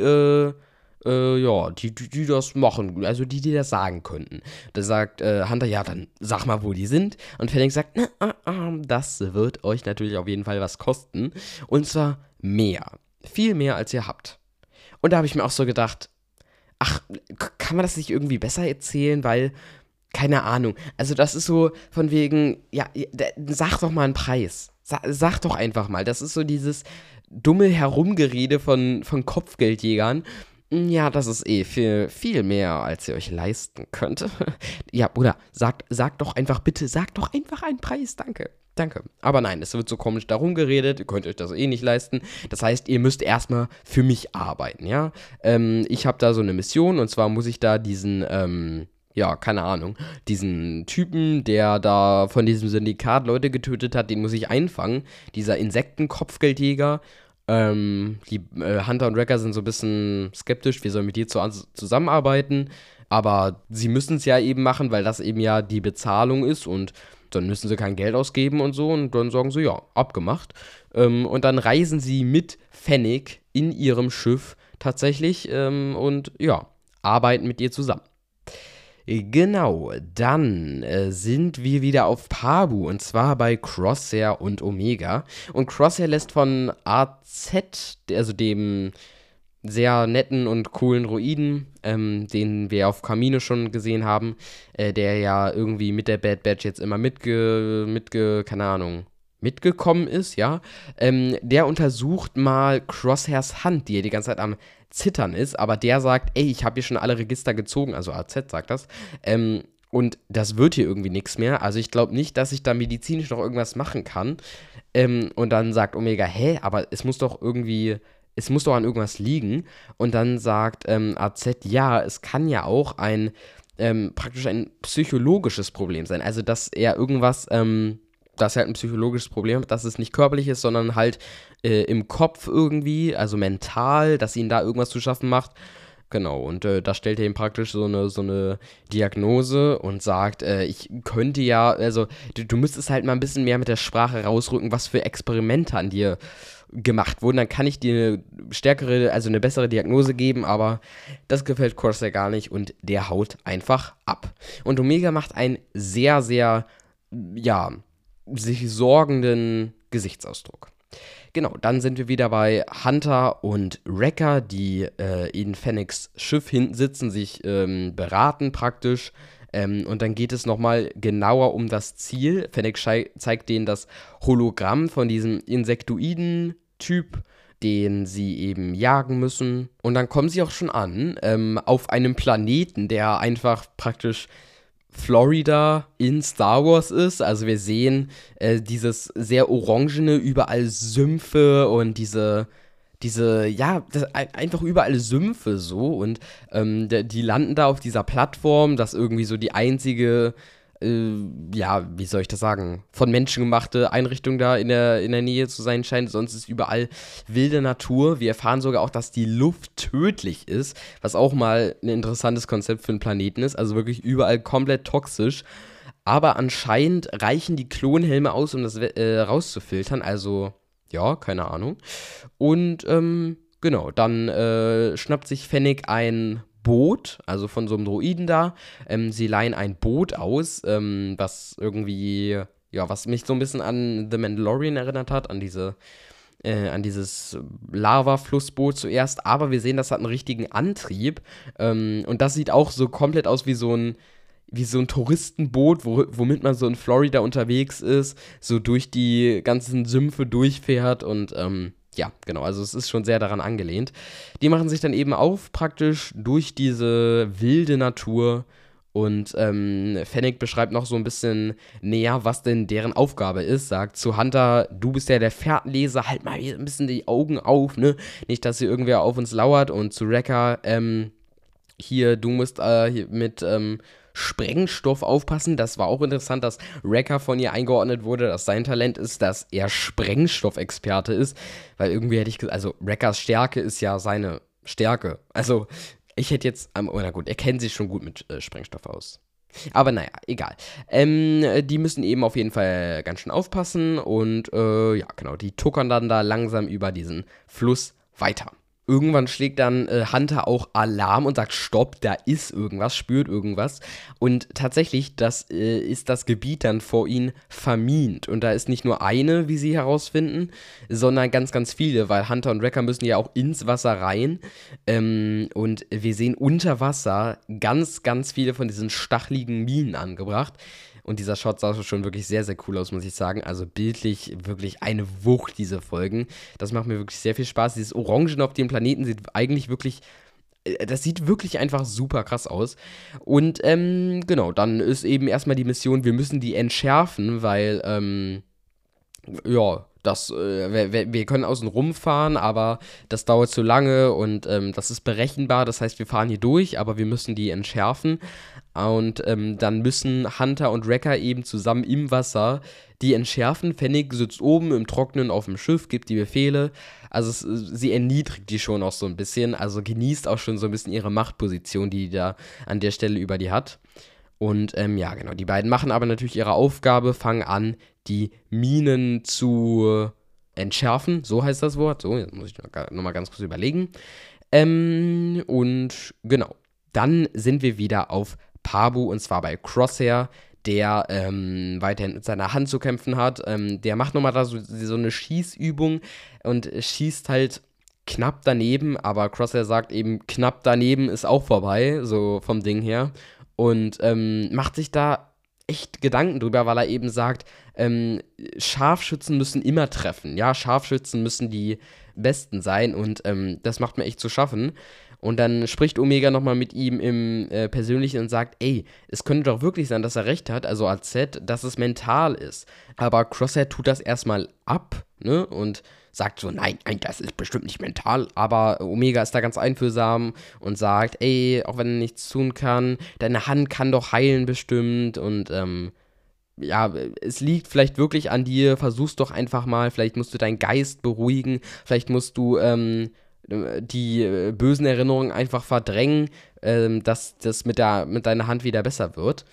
das machen, also die das sagen könnten. Da sagt Hunter, ja, dann sag mal, wo die sind. Und Fennec sagt, das wird euch natürlich auf jeden Fall was kosten. Und zwar mehr. Viel mehr, als ihr habt. Und da habe ich mir auch so gedacht, ach, kann man das nicht irgendwie besser erzählen, weil, keine Ahnung, also das ist so von wegen, ja, sag doch mal einen Preis. Sag doch einfach mal, das ist so dieses dumme Herumgerede von Kopfgeldjägern. Ja, das ist viel mehr, als ihr euch leisten könnt. Ja, Bruder, sag doch einfach bitte, sag doch einfach einen Preis, danke. Aber nein, es wird so komisch darum geredet, ihr könnt euch das eh nicht leisten. Das heißt, ihr müsst erstmal für mich arbeiten, ja. Ich habe da so eine Mission und zwar muss ich da diesen, keine Ahnung, diesen Typen, der da von diesem Syndikat Leute getötet hat, den muss ich einfangen. Dieser Insektenkopfgeldjäger. Hunter und Wrecker sind so ein bisschen skeptisch, wir sollen mit dir zusammenarbeiten, aber sie müssen es ja eben machen, weil das eben ja die Bezahlung ist und dann müssen sie kein Geld ausgeben und so und dann sagen sie, ja, abgemacht. Und dann reisen sie mit Fennec in ihrem Schiff tatsächlich und ja, arbeiten mit ihr zusammen. Genau, dann sind wir wieder auf Pabu und zwar bei Crosshair und Omega. Und Crosshair lässt von AZ, also dem sehr netten und coolen Druiden, den wir auf Kamino schon gesehen haben, der ja irgendwie mit der Bad Batch jetzt immer mitgekommen ist, ja. Der untersucht mal Crosshairs Hand, die er die ganze Zeit am Zittern ist, aber der sagt, ey, ich habe hier schon alle Register gezogen, also AZ sagt das, und das wird hier irgendwie nichts mehr, also ich glaube nicht, dass ich da medizinisch noch irgendwas machen kann, und dann sagt Omega, aber es muss doch an irgendwas liegen, und dann sagt AZ, ja, es kann ja auch praktisch ein psychologisches Problem sein, also dass er irgendwas, dass er halt ein psychologisches Problem hat, dass es nicht körperlich ist, sondern halt im Kopf irgendwie, also mental, dass ihn da irgendwas zu schaffen macht. Genau, und da stellt er ihm praktisch so eine Diagnose und sagt, ich könnte ja, also du müsstest halt mal ein bisschen mehr mit der Sprache rausrücken, was für Experimente an dir gemacht wurden, dann kann ich dir eine bessere Diagnose geben, aber das gefällt Crosshair gar nicht und der haut einfach ab. Und Omega macht einen sehr, sehr, sich sorgenden Gesichtsausdruck. Genau, dann sind wir wieder bei Hunter und Wrecker, die in Fennecs Schiff hinten sitzen, sich beraten praktisch. Und dann geht es nochmal genauer um das Ziel. Fennec zeigt denen das Hologramm von diesem Insektoiden-Typ, den sie eben jagen müssen. Und dann kommen sie auch schon an, auf einem Planeten, der einfach praktisch Florida in Star Wars ist. Also wir sehen dieses sehr orangene, überall Sümpfe und einfach überall Sümpfe so und die landen da auf dieser Plattform, das irgendwie so die einzige, wie soll ich das sagen, von Menschen gemachte Einrichtung da in der Nähe zu sein scheint, sonst ist überall wilde Natur. Wir erfahren sogar auch, dass die Luft tödlich ist, was auch mal ein interessantes Konzept für einen Planeten ist, also wirklich überall komplett toxisch. Aber anscheinend reichen die Klonhelme aus, um das rauszufiltern, also ja, keine Ahnung. Und genau, dann schnappt sich Fennec ein Boot, also von so einem Droiden da. Sie leihen ein Boot aus, was irgendwie, was mich so ein bisschen an The Mandalorian erinnert hat, an dieses Lava-Flussboot zuerst. Aber wir sehen, das hat einen richtigen Antrieb. Und das sieht auch so komplett aus wie so ein Touristenboot, womit man so in Florida unterwegs ist, so durch die ganzen Sümpfe durchfährt und genau, also es ist schon sehr daran angelehnt. Die machen sich dann eben auf, praktisch durch diese wilde Natur und Fennec beschreibt noch so ein bisschen näher, was denn deren Aufgabe ist, sagt zu Hunter, du bist ja der Fährtenleser, halt mal ein bisschen die Augen auf, ne, nicht, dass hier irgendwer auf uns lauert und zu Wrecker, hier, du musst hier mit Sprengstoff aufpassen. Das war auch interessant, dass Wrecker von ihr eingeordnet wurde, dass sein Talent ist, dass er Sprengstoffexperte ist, weil irgendwie hätte ich gesagt, also Wreckers Stärke ist ja seine Stärke. Also, ich hätte jetzt, na gut, er kennt sich schon gut mit Sprengstoff aus. Aber naja, egal. Die müssen eben auf jeden Fall ganz schön aufpassen und ja, genau, die tuckern dann da langsam über diesen Fluss weiter. Irgendwann schlägt dann Hunter auch Alarm und sagt, stopp, da ist irgendwas, spürt irgendwas. Und tatsächlich, das ist das Gebiet dann vor ihnen vermint. Und da ist nicht nur eine, wie sie herausfinden, sondern ganz, ganz viele, weil Hunter und Wrecker müssen ja auch ins Wasser rein. Und wir sehen unter Wasser ganz, ganz viele von diesen stacheligen Minen angebracht. Und dieser Shot sah schon wirklich sehr, sehr cool aus, muss ich sagen. Also bildlich wirklich eine Wucht, diese Folgen. Das macht mir wirklich sehr viel Spaß. Dieses Orangen auf dem Planeten sieht eigentlich wirklich, das sieht wirklich einfach super krass aus. Und genau, dann ist eben erstmal die Mission, wir müssen die entschärfen, weil, ja, wir können außen rumfahren, aber das dauert zu lange und das ist berechenbar. Das heißt, wir fahren hier durch, aber wir müssen die entschärfen. Und dann müssen Hunter und Wrecker eben zusammen im Wasser die entschärfen. Fennec sitzt oben im Trocknen auf dem Schiff, gibt die Befehle. Also sie erniedrigt die schon auch so ein bisschen. Also genießt auch schon so ein bisschen ihre Machtposition, die da an der Stelle über die hat. Und ja, genau, die beiden machen aber natürlich ihre Aufgabe, fangen an, die Minen zu entschärfen. So heißt das Wort. So, jetzt muss ich noch mal ganz kurz überlegen. Und genau, dann sind wir wieder auf Pabu, und zwar bei Crosshair, der weiterhin mit seiner Hand zu kämpfen hat. Der macht nochmal da so eine Schießübung und schießt halt knapp daneben, aber Crosshair sagt eben, knapp daneben ist auch vorbei, so vom Ding her. Und macht sich da echt Gedanken drüber, weil er eben sagt, Scharfschützen müssen immer treffen. Ja, Scharfschützen müssen die Besten sein und das macht mir echt zu schaffen. Und dann spricht Omega nochmal mit ihm im Persönlichen und sagt, ey, es könnte doch wirklich sein, dass er recht hat, also AZ, dass es mental ist. Aber Crosshair tut das erstmal ab, ne, und sagt so, nein, das ist bestimmt nicht mental. Aber Omega ist da ganz einfühlsam und sagt, ey, auch wenn er nichts tun kann, deine Hand kann doch heilen bestimmt. Und ja, es liegt vielleicht wirklich an dir, versuch's doch einfach mal, vielleicht musst du deinen Geist beruhigen, vielleicht musst du die bösen Erinnerungen einfach verdrängen, dass das mit deiner Hand wieder besser wird.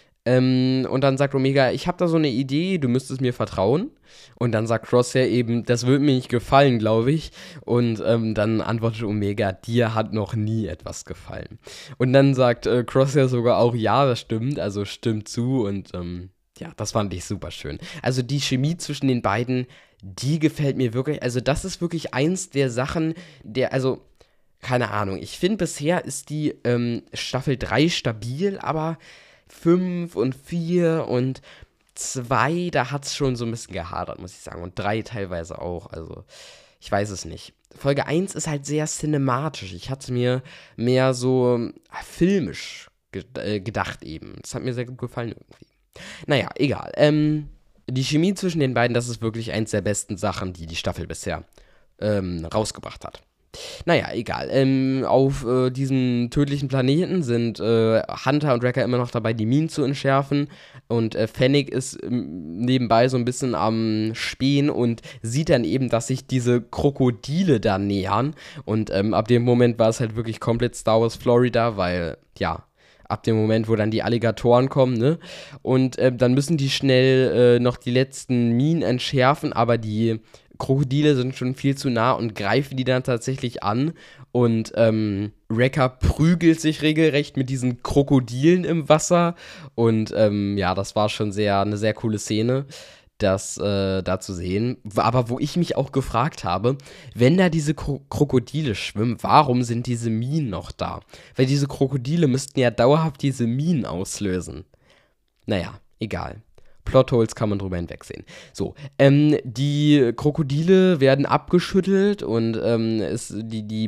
Und dann sagt Omega, ich habe da so eine Idee, du müsstest mir vertrauen. Und dann sagt Crosshair eben, das würde mir nicht gefallen, glaube ich. Und dann antwortet Omega, dir hat noch nie etwas gefallen. Und dann sagt Crosshair sogar auch, ja, das stimmt, also stimmt zu. Und ja, das fand ich super schön. Also die Chemie zwischen den beiden, die gefällt mir wirklich. Also das ist wirklich eins der Sachen, also keine Ahnung. Ich finde, bisher ist die Staffel 3 stabil, aber 5 und 4 und 2, da hat es schon so ein bisschen gehadert, muss ich sagen. Und 3 teilweise auch, also ich weiß es nicht. Folge 1 ist halt sehr cinematisch. Ich hatte mir mehr so filmisch gedacht eben. Das hat mir sehr gut gefallen irgendwie. Naja, egal. Die Chemie zwischen den beiden, das ist wirklich eins der besten Sachen, die die Staffel bisher rausgebracht hat. Naja, egal. Auf diesem tödlichen Planeten sind Hunter und Wrecker immer noch dabei, die Minen zu entschärfen. Und Fennec ist nebenbei so ein bisschen am Spähen und sieht dann eben, dass sich diese Krokodile da nähern. Und ab dem Moment war es halt wirklich komplett Star Wars Florida, weil, ja, ab dem Moment, wo dann die Alligatoren kommen, ne? Und dann müssen die schnell noch die letzten Minen entschärfen, aber die Krokodile sind schon viel zu nah und greifen die dann tatsächlich an. Und Wrecker prügelt sich regelrecht mit diesen Krokodilen im Wasser. Und ja, das war schon eine sehr coole Szene, das da zu sehen. Aber wo ich mich auch gefragt habe, wenn da diese Krokodile schwimmen, warum sind diese Minen noch da? Weil diese Krokodile müssten ja dauerhaft diese Minen auslösen. Naja, egal. Plotholes kann man drüber hinwegsehen. So, die Krokodile werden abgeschüttelt und die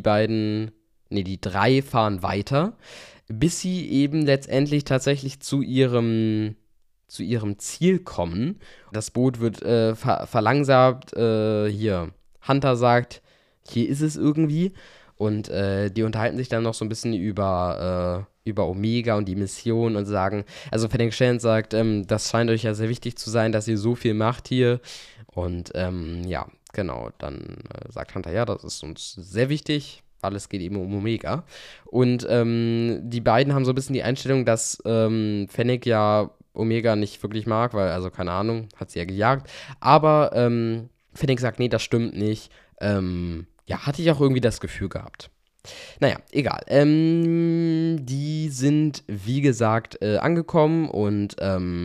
drei fahren weiter, bis sie eben letztendlich tatsächlich zu ihrem Ziel kommen. Das Boot wird verlangsamt. Hier, Hunter sagt, hier ist es irgendwie. Und die unterhalten sich dann noch so ein bisschen über Omega und die Mission und sagen, also Fennec Shand sagt, das scheint euch ja sehr wichtig zu sein, dass ihr so viel macht hier. Und ja, genau, dann sagt Hunter, ja, das ist uns sehr wichtig. alles geht eben um Omega. Und die beiden haben so ein bisschen die Einstellung, dass Fennec ja Omega nicht wirklich mag, weil, also keine Ahnung, hat sie ja gejagt. Aber Fennec sagt, nee, das stimmt nicht. Hatte ich auch irgendwie das Gefühl gehabt. Naja, egal. Die sind, wie gesagt, angekommen und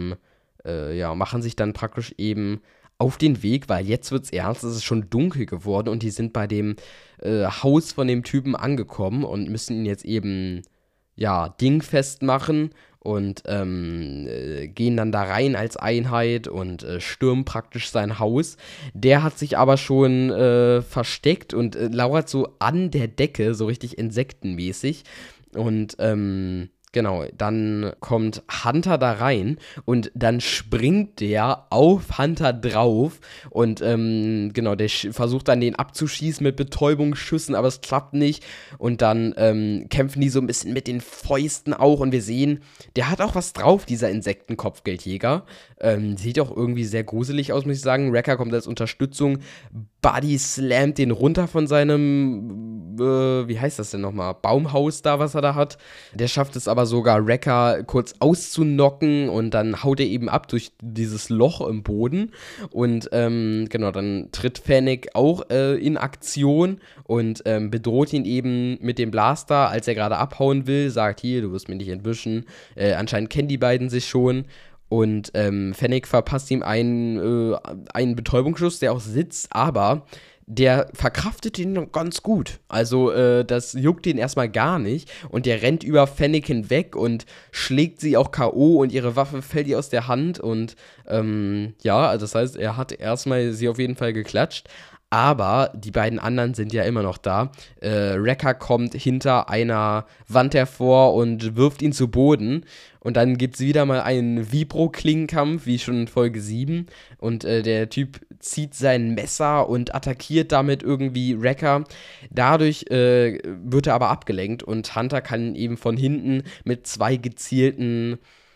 machen sich dann praktisch eben auf den Weg, weil jetzt wird's ernst, es ist schon dunkel geworden und die sind bei dem Haus von dem Typen angekommen und müssen ihn jetzt eben, dingfest machen und gehen dann da rein als Einheit und stürmen praktisch sein Haus. Der hat sich aber schon versteckt und lauert so an der Decke, so richtig insektenmäßig. Und genau, dann kommt Hunter da rein und dann springt der auf Hunter drauf und der versucht dann den abzuschießen mit Betäubungsschüssen, aber es klappt nicht und dann kämpfen die so ein bisschen mit den Fäusten auch und wir sehen, der hat auch was drauf, dieser Insektenkopfgeldjäger. Sieht auch irgendwie sehr gruselig aus, muss ich sagen. Wrecker kommt als Unterstützung, Buddy slammt den runter von seinem, wie heißt das denn nochmal, Baumhaus da, was er da hat. Der schafft es aber sogar, Wrecker kurz auszunocken und dann haut er eben ab durch dieses Loch im Boden und dann tritt Fennec auch in Aktion und bedroht ihn eben mit dem Blaster, als er gerade abhauen will, sagt, hier, du wirst mich nicht entwischen. Anscheinend kennen die beiden sich schon. Und Fennec verpasst ihm einen Betäubungsschuss, der auch sitzt, aber der verkraftet ihn noch ganz gut. Also das juckt ihn erstmal gar nicht und der rennt über Fennec hinweg und schlägt sie auch K.O. und ihre Waffe fällt ihr aus der Hand und also das heißt, er hat erstmal sie auf jeden Fall geklatscht. Aber die beiden anderen sind ja immer noch da. Wrecker kommt hinter einer Wand hervor und wirft ihn zu Boden. Und dann gibt es wieder mal einen Vibro-Klingenkampf, wie schon in Folge 7. Und der Typ zieht sein Messer und attackiert damit irgendwie Wrecker. Dadurch wird er aber abgelenkt und Hunter kann eben von hinten mit 2 gezielten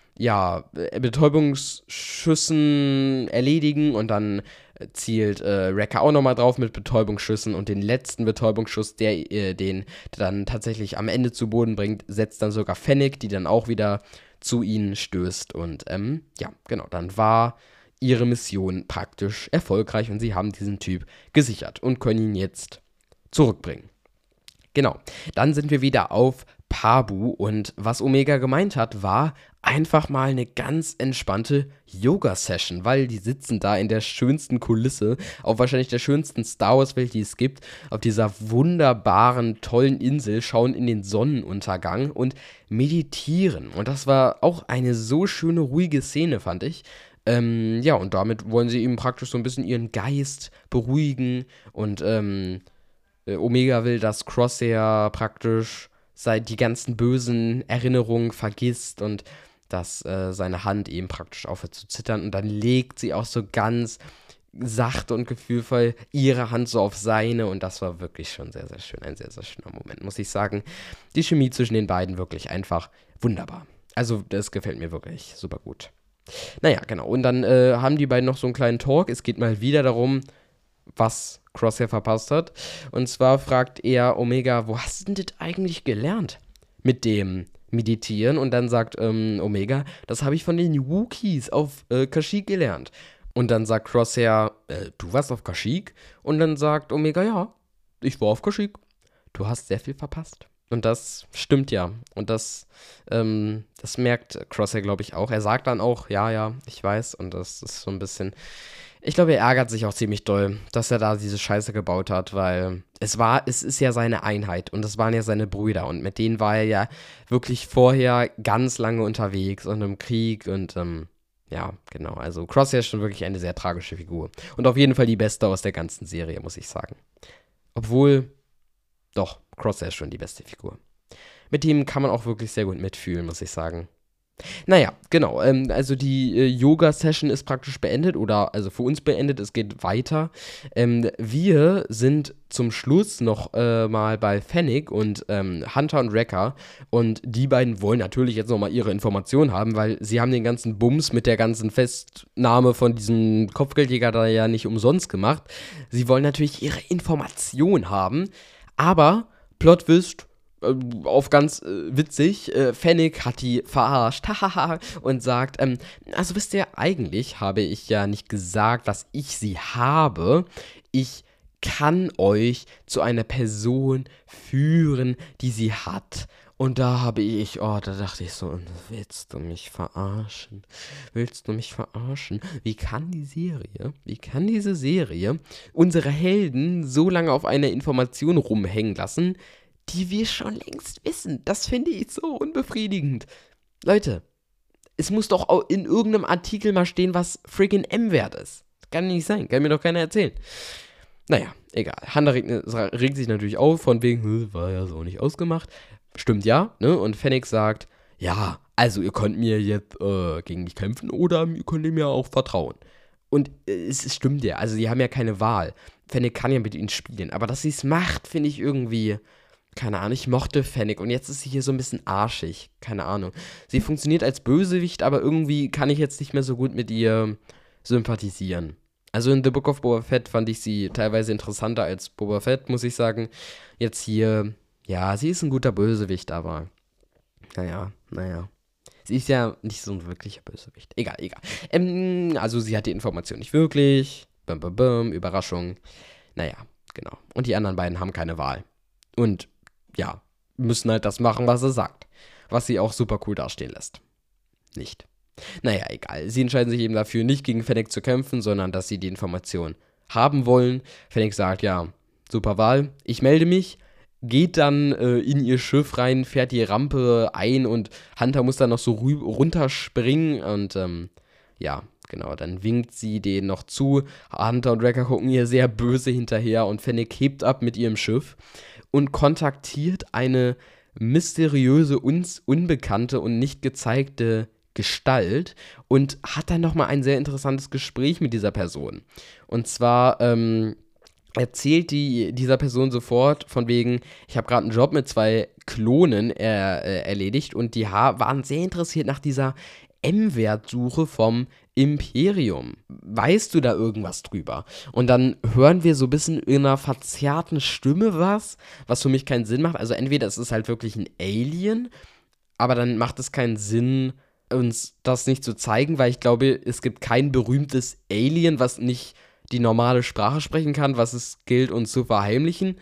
Betäubungsschüssen erledigen und dann zielt Wrecker auch nochmal drauf mit Betäubungsschüssen und den letzten Betäubungsschuss, den dann tatsächlich am Ende zu Boden bringt, setzt dann sogar Fennec, die dann auch wieder zu ihnen stößt und dann war ihre Mission praktisch erfolgreich und sie haben diesen Typ gesichert und können ihn jetzt zurückbringen. Genau, dann sind wir wieder auf Pabu und was Omega gemeint hat, war einfach mal eine ganz entspannte Yoga-Session, weil die sitzen da in der schönsten Kulisse, auf wahrscheinlich der schönsten Star Wars-Welt, die es gibt, auf dieser wunderbaren, tollen Insel, schauen in den Sonnenuntergang und meditieren. Und das war auch eine so schöne, ruhige Szene, fand ich. Und damit wollen sie eben praktisch so ein bisschen ihren Geist beruhigen und Omega will, dass Crosshair praktisch die ganzen bösen Erinnerungen vergisst und dass seine Hand eben praktisch aufhört zu zittern und dann legt sie auch so ganz sachte und gefühlvoll ihre Hand so auf seine und das war wirklich schon sehr, sehr schön, ein sehr, sehr schöner Moment, muss ich sagen. Die Chemie zwischen den beiden wirklich einfach wunderbar. Also das gefällt mir wirklich super gut. Naja, genau, und dann haben die beiden noch so einen kleinen Talk, es geht mal wieder darum, was Crosshair verpasst hat. Und zwar fragt er Omega, wo hast du denn das eigentlich gelernt mit dem Meditieren? Und dann sagt Omega, das habe ich von den Wookiees auf Kashyyyk gelernt. Und dann sagt Crosshair, du warst auf Kashyyyk? Und dann sagt Omega, ja, ich war auf Kashyyyk. Du hast sehr viel verpasst. Und das stimmt ja. Und das merkt Crosshair, glaube ich, auch. Er sagt dann auch, ja, ich weiß. Und das ist so ein bisschen... Ich glaube, er ärgert sich auch ziemlich doll, dass er da diese Scheiße gebaut hat, weil es ist ja seine Einheit und es waren ja seine Brüder und mit denen war er ja wirklich vorher ganz lange unterwegs und im Krieg und genau, also Crosshair ist schon wirklich eine sehr tragische Figur und auf jeden Fall die beste aus der ganzen Serie, muss ich sagen. Obwohl, doch, Crosshair ist schon die beste Figur. Mit dem kann man auch wirklich sehr gut mitfühlen, muss ich sagen. Naja, genau, also die Yoga-Session ist praktisch beendet oder also für uns beendet, es geht weiter. Wir sind zum Schluss noch mal bei Fennec und Hunter und Wrecker und die beiden wollen natürlich jetzt nochmal ihre Informationen haben, weil sie haben den ganzen Bums mit der ganzen Festnahme von diesem Kopfgeldjäger da ja nicht umsonst gemacht. Sie wollen natürlich ihre Information haben, aber Plot-Twist, auf ganz witzig, Fennec hat die verarscht, hahaha, und sagt, also wisst ihr, eigentlich habe ich ja nicht gesagt, dass ich sie habe. Ich kann euch zu einer Person führen, die sie hat. Und da dachte ich so, willst du mich verarschen? Willst du mich verarschen? Wie kann diese Serie unsere Helden so lange auf einer Information rumhängen lassen, die wir schon längst wissen? Das finde ich so unbefriedigend. Leute, es muss doch auch in irgendeinem Artikel mal stehen, was friggin' M-Wert ist. Das kann nicht sein, kann mir doch keiner erzählen. Naja, egal. Hannah regt sich natürlich auf, von wegen, war ja so nicht ausgemacht. Stimmt ja, ne? Und Fennec sagt, ja, also ihr könnt mir jetzt gegen mich kämpfen oder ihr könnt mir auch vertrauen. Und es stimmt ja, also die haben ja keine Wahl. Fennec kann ja mit ihnen spielen, aber dass sie es macht, finde ich irgendwie, keine Ahnung, ich mochte Fennec und jetzt ist sie hier so ein bisschen arschig, keine Ahnung. Sie funktioniert als Bösewicht, aber irgendwie kann ich jetzt nicht mehr so gut mit ihr sympathisieren. Also in The Book of Boba Fett fand ich sie teilweise interessanter als Boba Fett, muss ich sagen. Jetzt hier, ja, sie ist ein guter Bösewicht, aber naja. Sie ist ja nicht so ein wirklicher Bösewicht. Egal. Also sie hat die Information nicht wirklich. Überraschung. Naja, genau. Und die anderen beiden haben keine Wahl. Und ja, müssen halt das machen, was er sagt. Was sie auch super cool dastehen lässt. Nicht. Naja, egal. Sie entscheiden sich eben dafür, nicht gegen Fennec zu kämpfen, sondern dass sie die Information haben wollen. Fennec sagt, ja, super Wahl, ich melde mich, geht dann in ihr Schiff rein, fährt die Rampe ein und Hunter muss dann noch so runterspringen und ja, genau, dann winkt sie denen noch zu. Hunter und Wrecker gucken ihr sehr böse hinterher und Fennec hebt ab mit ihrem Schiff und kontaktiert eine mysteriöse, uns unbekannte und nicht gezeigte Gestalt und hat dann nochmal ein sehr interessantes Gespräch mit dieser Person. Und zwar erzählt dieser Person sofort von wegen, ich habe gerade einen Job mit 2 Klonen erledigt und die waren sehr interessiert nach dieser M-Wertsuche vom Imperium. Weißt du da irgendwas drüber? Und dann hören wir so ein bisschen in einer verzerrten Stimme was für mich keinen Sinn macht. Also entweder es ist halt wirklich ein Alien, aber dann macht es keinen Sinn, uns das nicht zu zeigen, weil ich glaube, es gibt kein berühmtes Alien, was nicht die normale Sprache sprechen kann, was es gilt, uns zu verheimlichen.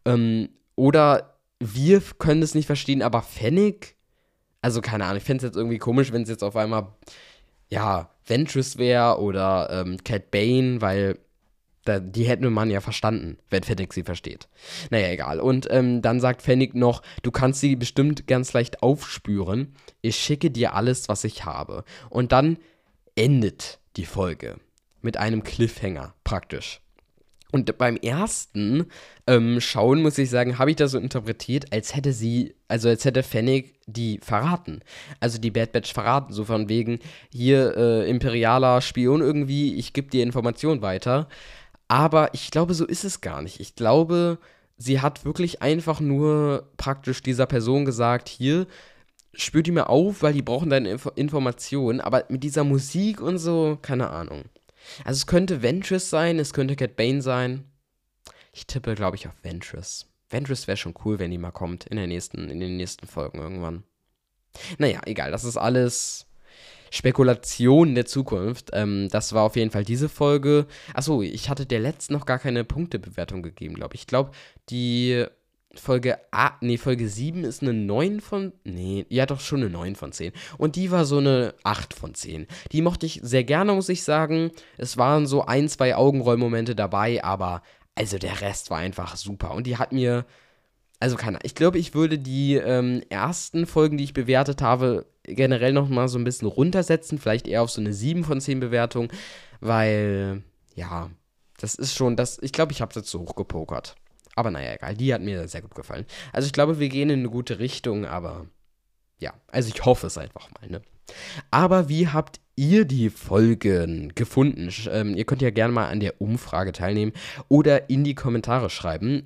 Oder wir können es nicht verstehen, aber Fennec, also keine Ahnung, ich fände es jetzt irgendwie komisch, wenn es jetzt auf einmal, ja, Ventress wäre oder Cad Bane, weil die hätten man ja verstanden, wenn Fennec sie versteht. Naja, egal. Und dann sagt Fennec noch, du kannst sie bestimmt ganz leicht aufspüren. Ich schicke dir alles, was ich habe. Und dann endet die Folge mit einem Cliffhanger, praktisch. Und beim ersten Schauen, muss ich sagen, habe ich das so interpretiert, als hätte Fennec die verraten. Also die Bad Batch verraten, so von wegen, hier imperialer Spion irgendwie, ich gebe dir Informationen weiter. Aber ich glaube, so ist es gar nicht. Ich glaube, sie hat wirklich einfach nur praktisch dieser Person gesagt, hier, spür die mir auf, weil die brauchen deine Informationen. Aber mit dieser Musik und so, keine Ahnung. Also es könnte Ventress sein, es könnte Cad Bane sein. Ich tippe, glaube ich, auf Ventress. Ventress wäre schon cool, wenn die mal kommt in den nächsten Folgen irgendwann. Naja, egal, das ist alles Spekulationen der Zukunft. Das war auf jeden Fall diese Folge. Achso, ich hatte der letzten noch gar keine Punktebewertung gegeben, glaube ich. Ich glaube, die Folge 7 ist eine 9 von, ja doch schon eine 9 von 10. Und die war so eine 8 von 10. Die mochte ich sehr gerne, muss ich sagen. Es waren so 1, 2 Augenrollmomente dabei, aber also der Rest war einfach super. Und die hat mir, also keine Ahnung, ich glaube, ich würde die ersten Folgen, die ich bewertet habe, generell noch mal so ein bisschen runtersetzen. Vielleicht eher auf so eine 7 von 10 Bewertung, weil, ja, das ist schon, ich glaube, ich habe es jetzt so hochgepokert. Aber naja, egal, die hat mir sehr gut gefallen. Also ich glaube, wir gehen in eine gute Richtung, aber ja, also ich hoffe es einfach mal, ne? Aber wie habt ihr die Folgen gefunden? Ihr könnt ja gerne mal an der Umfrage teilnehmen oder in die Kommentare schreiben.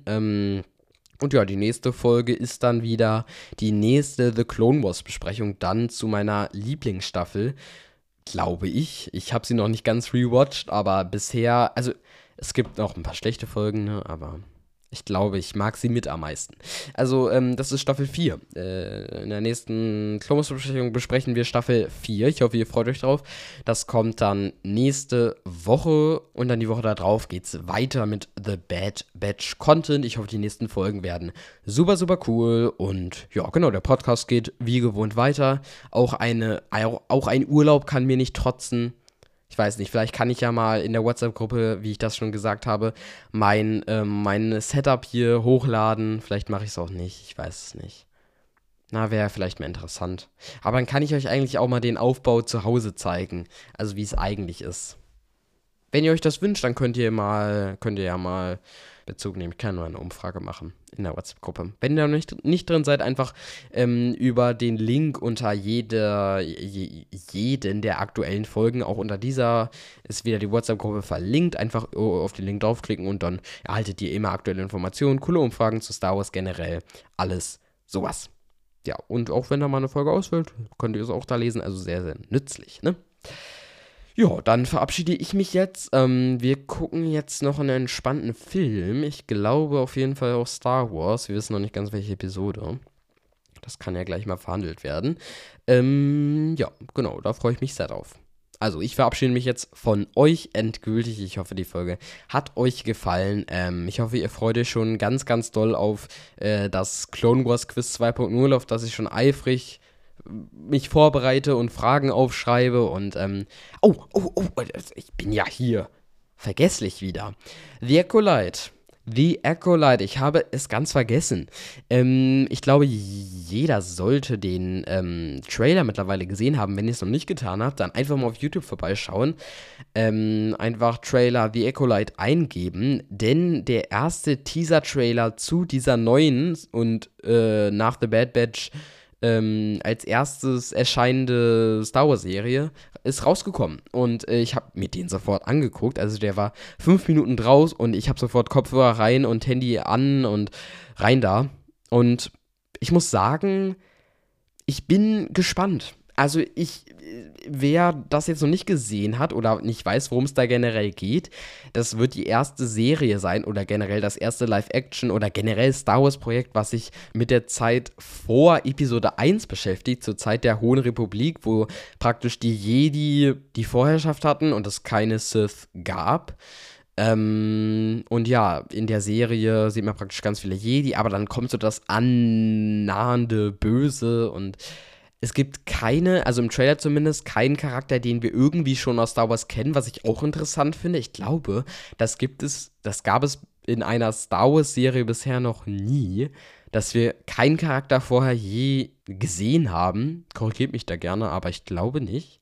Und ja, die nächste Folge ist dann wieder die nächste The Clone Wars Besprechung, dann zu meiner Lieblingsstaffel, glaube ich. Ich habe sie noch nicht ganz rewatcht, aber bisher, also es gibt noch ein paar schlechte Folgen, ne, aber Ich glaube, ich mag sie mit am meisten. Also, das ist Staffel 4. In der nächsten Clone Wars-Besprechung besprechen wir Staffel 4. Ich hoffe, ihr freut euch drauf. Das kommt dann nächste Woche und dann die Woche darauf geht's weiter mit The Bad Batch Content. Ich hoffe, die nächsten Folgen werden super, super cool. Und ja, genau, der Podcast geht wie gewohnt weiter. Auch ein Urlaub kann mir nicht trotzen. Ich weiß nicht, vielleicht kann ich ja mal in der WhatsApp-Gruppe, wie ich das schon gesagt habe, mein Setup hier hochladen. Vielleicht mache ich es auch nicht, ich weiß es nicht. Na, wäre vielleicht mal interessant. Aber dann kann ich euch eigentlich auch mal den Aufbau zu Hause zeigen. Also wie es eigentlich ist. Wenn ihr euch das wünscht, dann könnt ihr ja mal Bezug nehmen. Ich kann nur eine Umfrage machen in der WhatsApp-Gruppe. Wenn ihr noch nicht drin seid, einfach über den Link unter jeden der aktuellen Folgen, auch unter dieser, ist wieder die WhatsApp-Gruppe verlinkt. Einfach auf den Link draufklicken und dann erhaltet ihr immer aktuelle Informationen, coole Umfragen zu Star Wars generell, alles sowas. Ja, und auch wenn da mal eine Folge ausfällt, könnt ihr es auch da lesen, also sehr, sehr nützlich, ne? Ja, dann verabschiede ich mich jetzt. Wir gucken jetzt noch einen entspannten Film. Ich glaube auf jeden Fall auch Star Wars. Wir wissen noch nicht ganz, welche Episode. Das kann ja gleich mal verhandelt werden. Ja, genau, da freue ich mich sehr drauf. Also, ich verabschiede mich jetzt von euch endgültig. Ich hoffe, die Folge hat euch gefallen. Ich hoffe, ihr freut euch schon ganz, ganz doll auf das Clone Wars Quiz 2.0, auf das ich schon eifrig mich vorbereite und Fragen aufschreibe und, ich bin ja hier. Vergesslich wieder. The Acolyte, ich habe es ganz vergessen. Ich glaube, jeder sollte den Trailer mittlerweile gesehen haben. Wenn ihr es noch nicht getan habt, dann einfach mal auf YouTube vorbeischauen. Einfach Trailer The Acolyte eingeben, denn der erste Teaser-Trailer zu dieser neuen und nach The Bad Batch als erstes erscheinende Star Wars-Serie ist rausgekommen. Und ich habe mir den sofort angeguckt. Also der war 5 Minuten draus und ich habe sofort Kopfhörer rein und Handy an und rein da. Und ich muss sagen, ich bin gespannt. Also wer das jetzt noch nicht gesehen hat oder nicht weiß, worum es da generell geht, das wird die erste Serie sein oder generell das erste Live-Action oder generell Star Wars-Projekt, was sich mit der Zeit vor Episode 1 beschäftigt, zur Zeit der Hohen Republik, wo praktisch die Jedi die Vorherrschaft hatten und es keine Sith gab. Und ja, in der Serie sieht man praktisch ganz viele Jedi, aber dann kommt so das annahende Böse und es gibt also im Trailer zumindest, keinen Charakter, den wir irgendwie schon aus Star Wars kennen, was ich auch interessant finde. Ich glaube, das gab es in einer Star Wars-Serie bisher noch nie, dass wir keinen Charakter vorher je gesehen haben. Korrigiert mich da gerne, aber ich glaube nicht.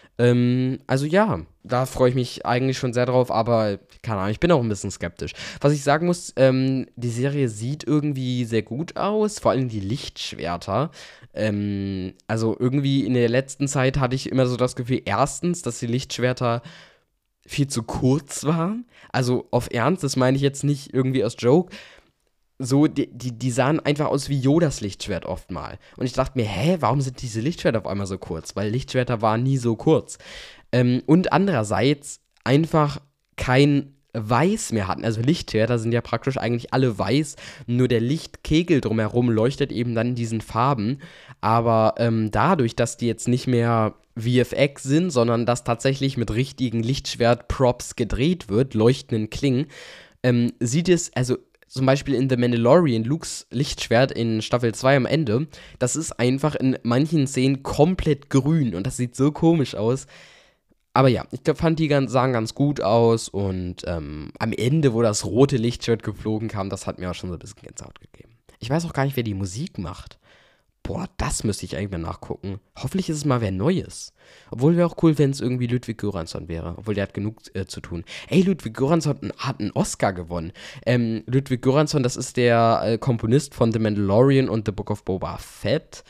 Also ja, da freue ich mich eigentlich schon sehr drauf, aber keine Ahnung, ich bin auch ein bisschen skeptisch. Was ich sagen muss, die Serie sieht irgendwie sehr gut aus, vor allem die Lichtschwerter. Also irgendwie in der letzten Zeit hatte ich immer so das Gefühl, erstens, dass die Lichtschwerter viel zu kurz waren. Also auf Ernst, das meine ich jetzt nicht irgendwie als Joke. So, die sahen einfach aus wie Yodas Lichtschwert oft mal. Und ich dachte mir, warum sind diese Lichtschwerter auf einmal so kurz? Weil Lichtschwerter waren nie so kurz. Und andererseits einfach kein Weiß mehr hatten. Also Lichtschwerter sind ja praktisch eigentlich alle weiß, nur der Lichtkegel drumherum leuchtet eben dann in diesen Farben. Aber dadurch, dass die jetzt nicht mehr VFX sind, sondern dass tatsächlich mit richtigen Lichtschwert-Props gedreht wird, leuchtenden Klingen, sieht es, also zum Beispiel in The Mandalorian, Lukes Lichtschwert in Staffel 2 am Ende, das ist einfach in manchen Szenen komplett grün und das sieht so komisch aus. Aber ja, ich fand die sahen ganz gut aus und am Ende, wo das rote Lichtschwert geflogen kam, das hat mir auch schon so ein bisschen Gänsehaut gegeben. Ich weiß auch gar nicht, wer die Musik macht. Boah, das müsste ich eigentlich mal nachgucken. Hoffentlich ist es mal wer Neues. Obwohl wäre auch cool, wenn es irgendwie Ludwig Göransson wäre. Obwohl, der hat genug zu tun. Ey, Ludwig Göransson hat einen Oscar gewonnen. Ludwig Göransson, das ist der Komponist von The Mandalorian und The Book of Boba Fett.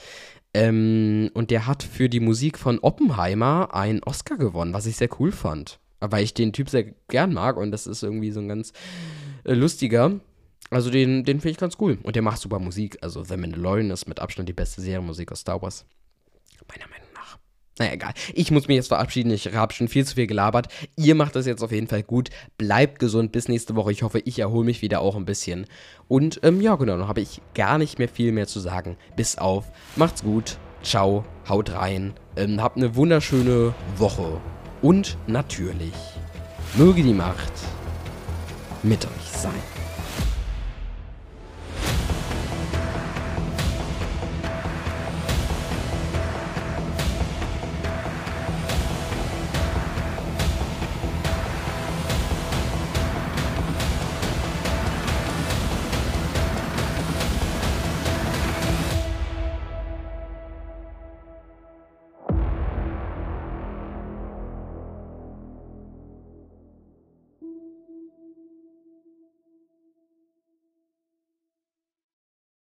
Und der hat für die Musik von Oppenheimer einen Oscar gewonnen, was ich sehr cool fand. Weil ich den Typ sehr gern mag und das ist irgendwie so ein ganz lustiger. Also den finde ich ganz cool. Und der macht super Musik. Also The Mandalorian ist mit Abstand die beste Serienmusik aus Star Wars. Meiner Meinung nach. Naja, egal. Ich muss mich jetzt verabschieden. Ich habe schon viel zu viel gelabert. Ihr macht das jetzt auf jeden Fall gut. Bleibt gesund bis nächste Woche. Ich hoffe, ich erhole mich wieder auch ein bisschen. Und ja, genau, dann habe ich gar nicht mehr viel mehr zu sagen. Bis auf. Macht's gut. Ciao. Haut rein. Habt eine wunderschöne Woche. Und natürlich, möge die Macht mit euch sein.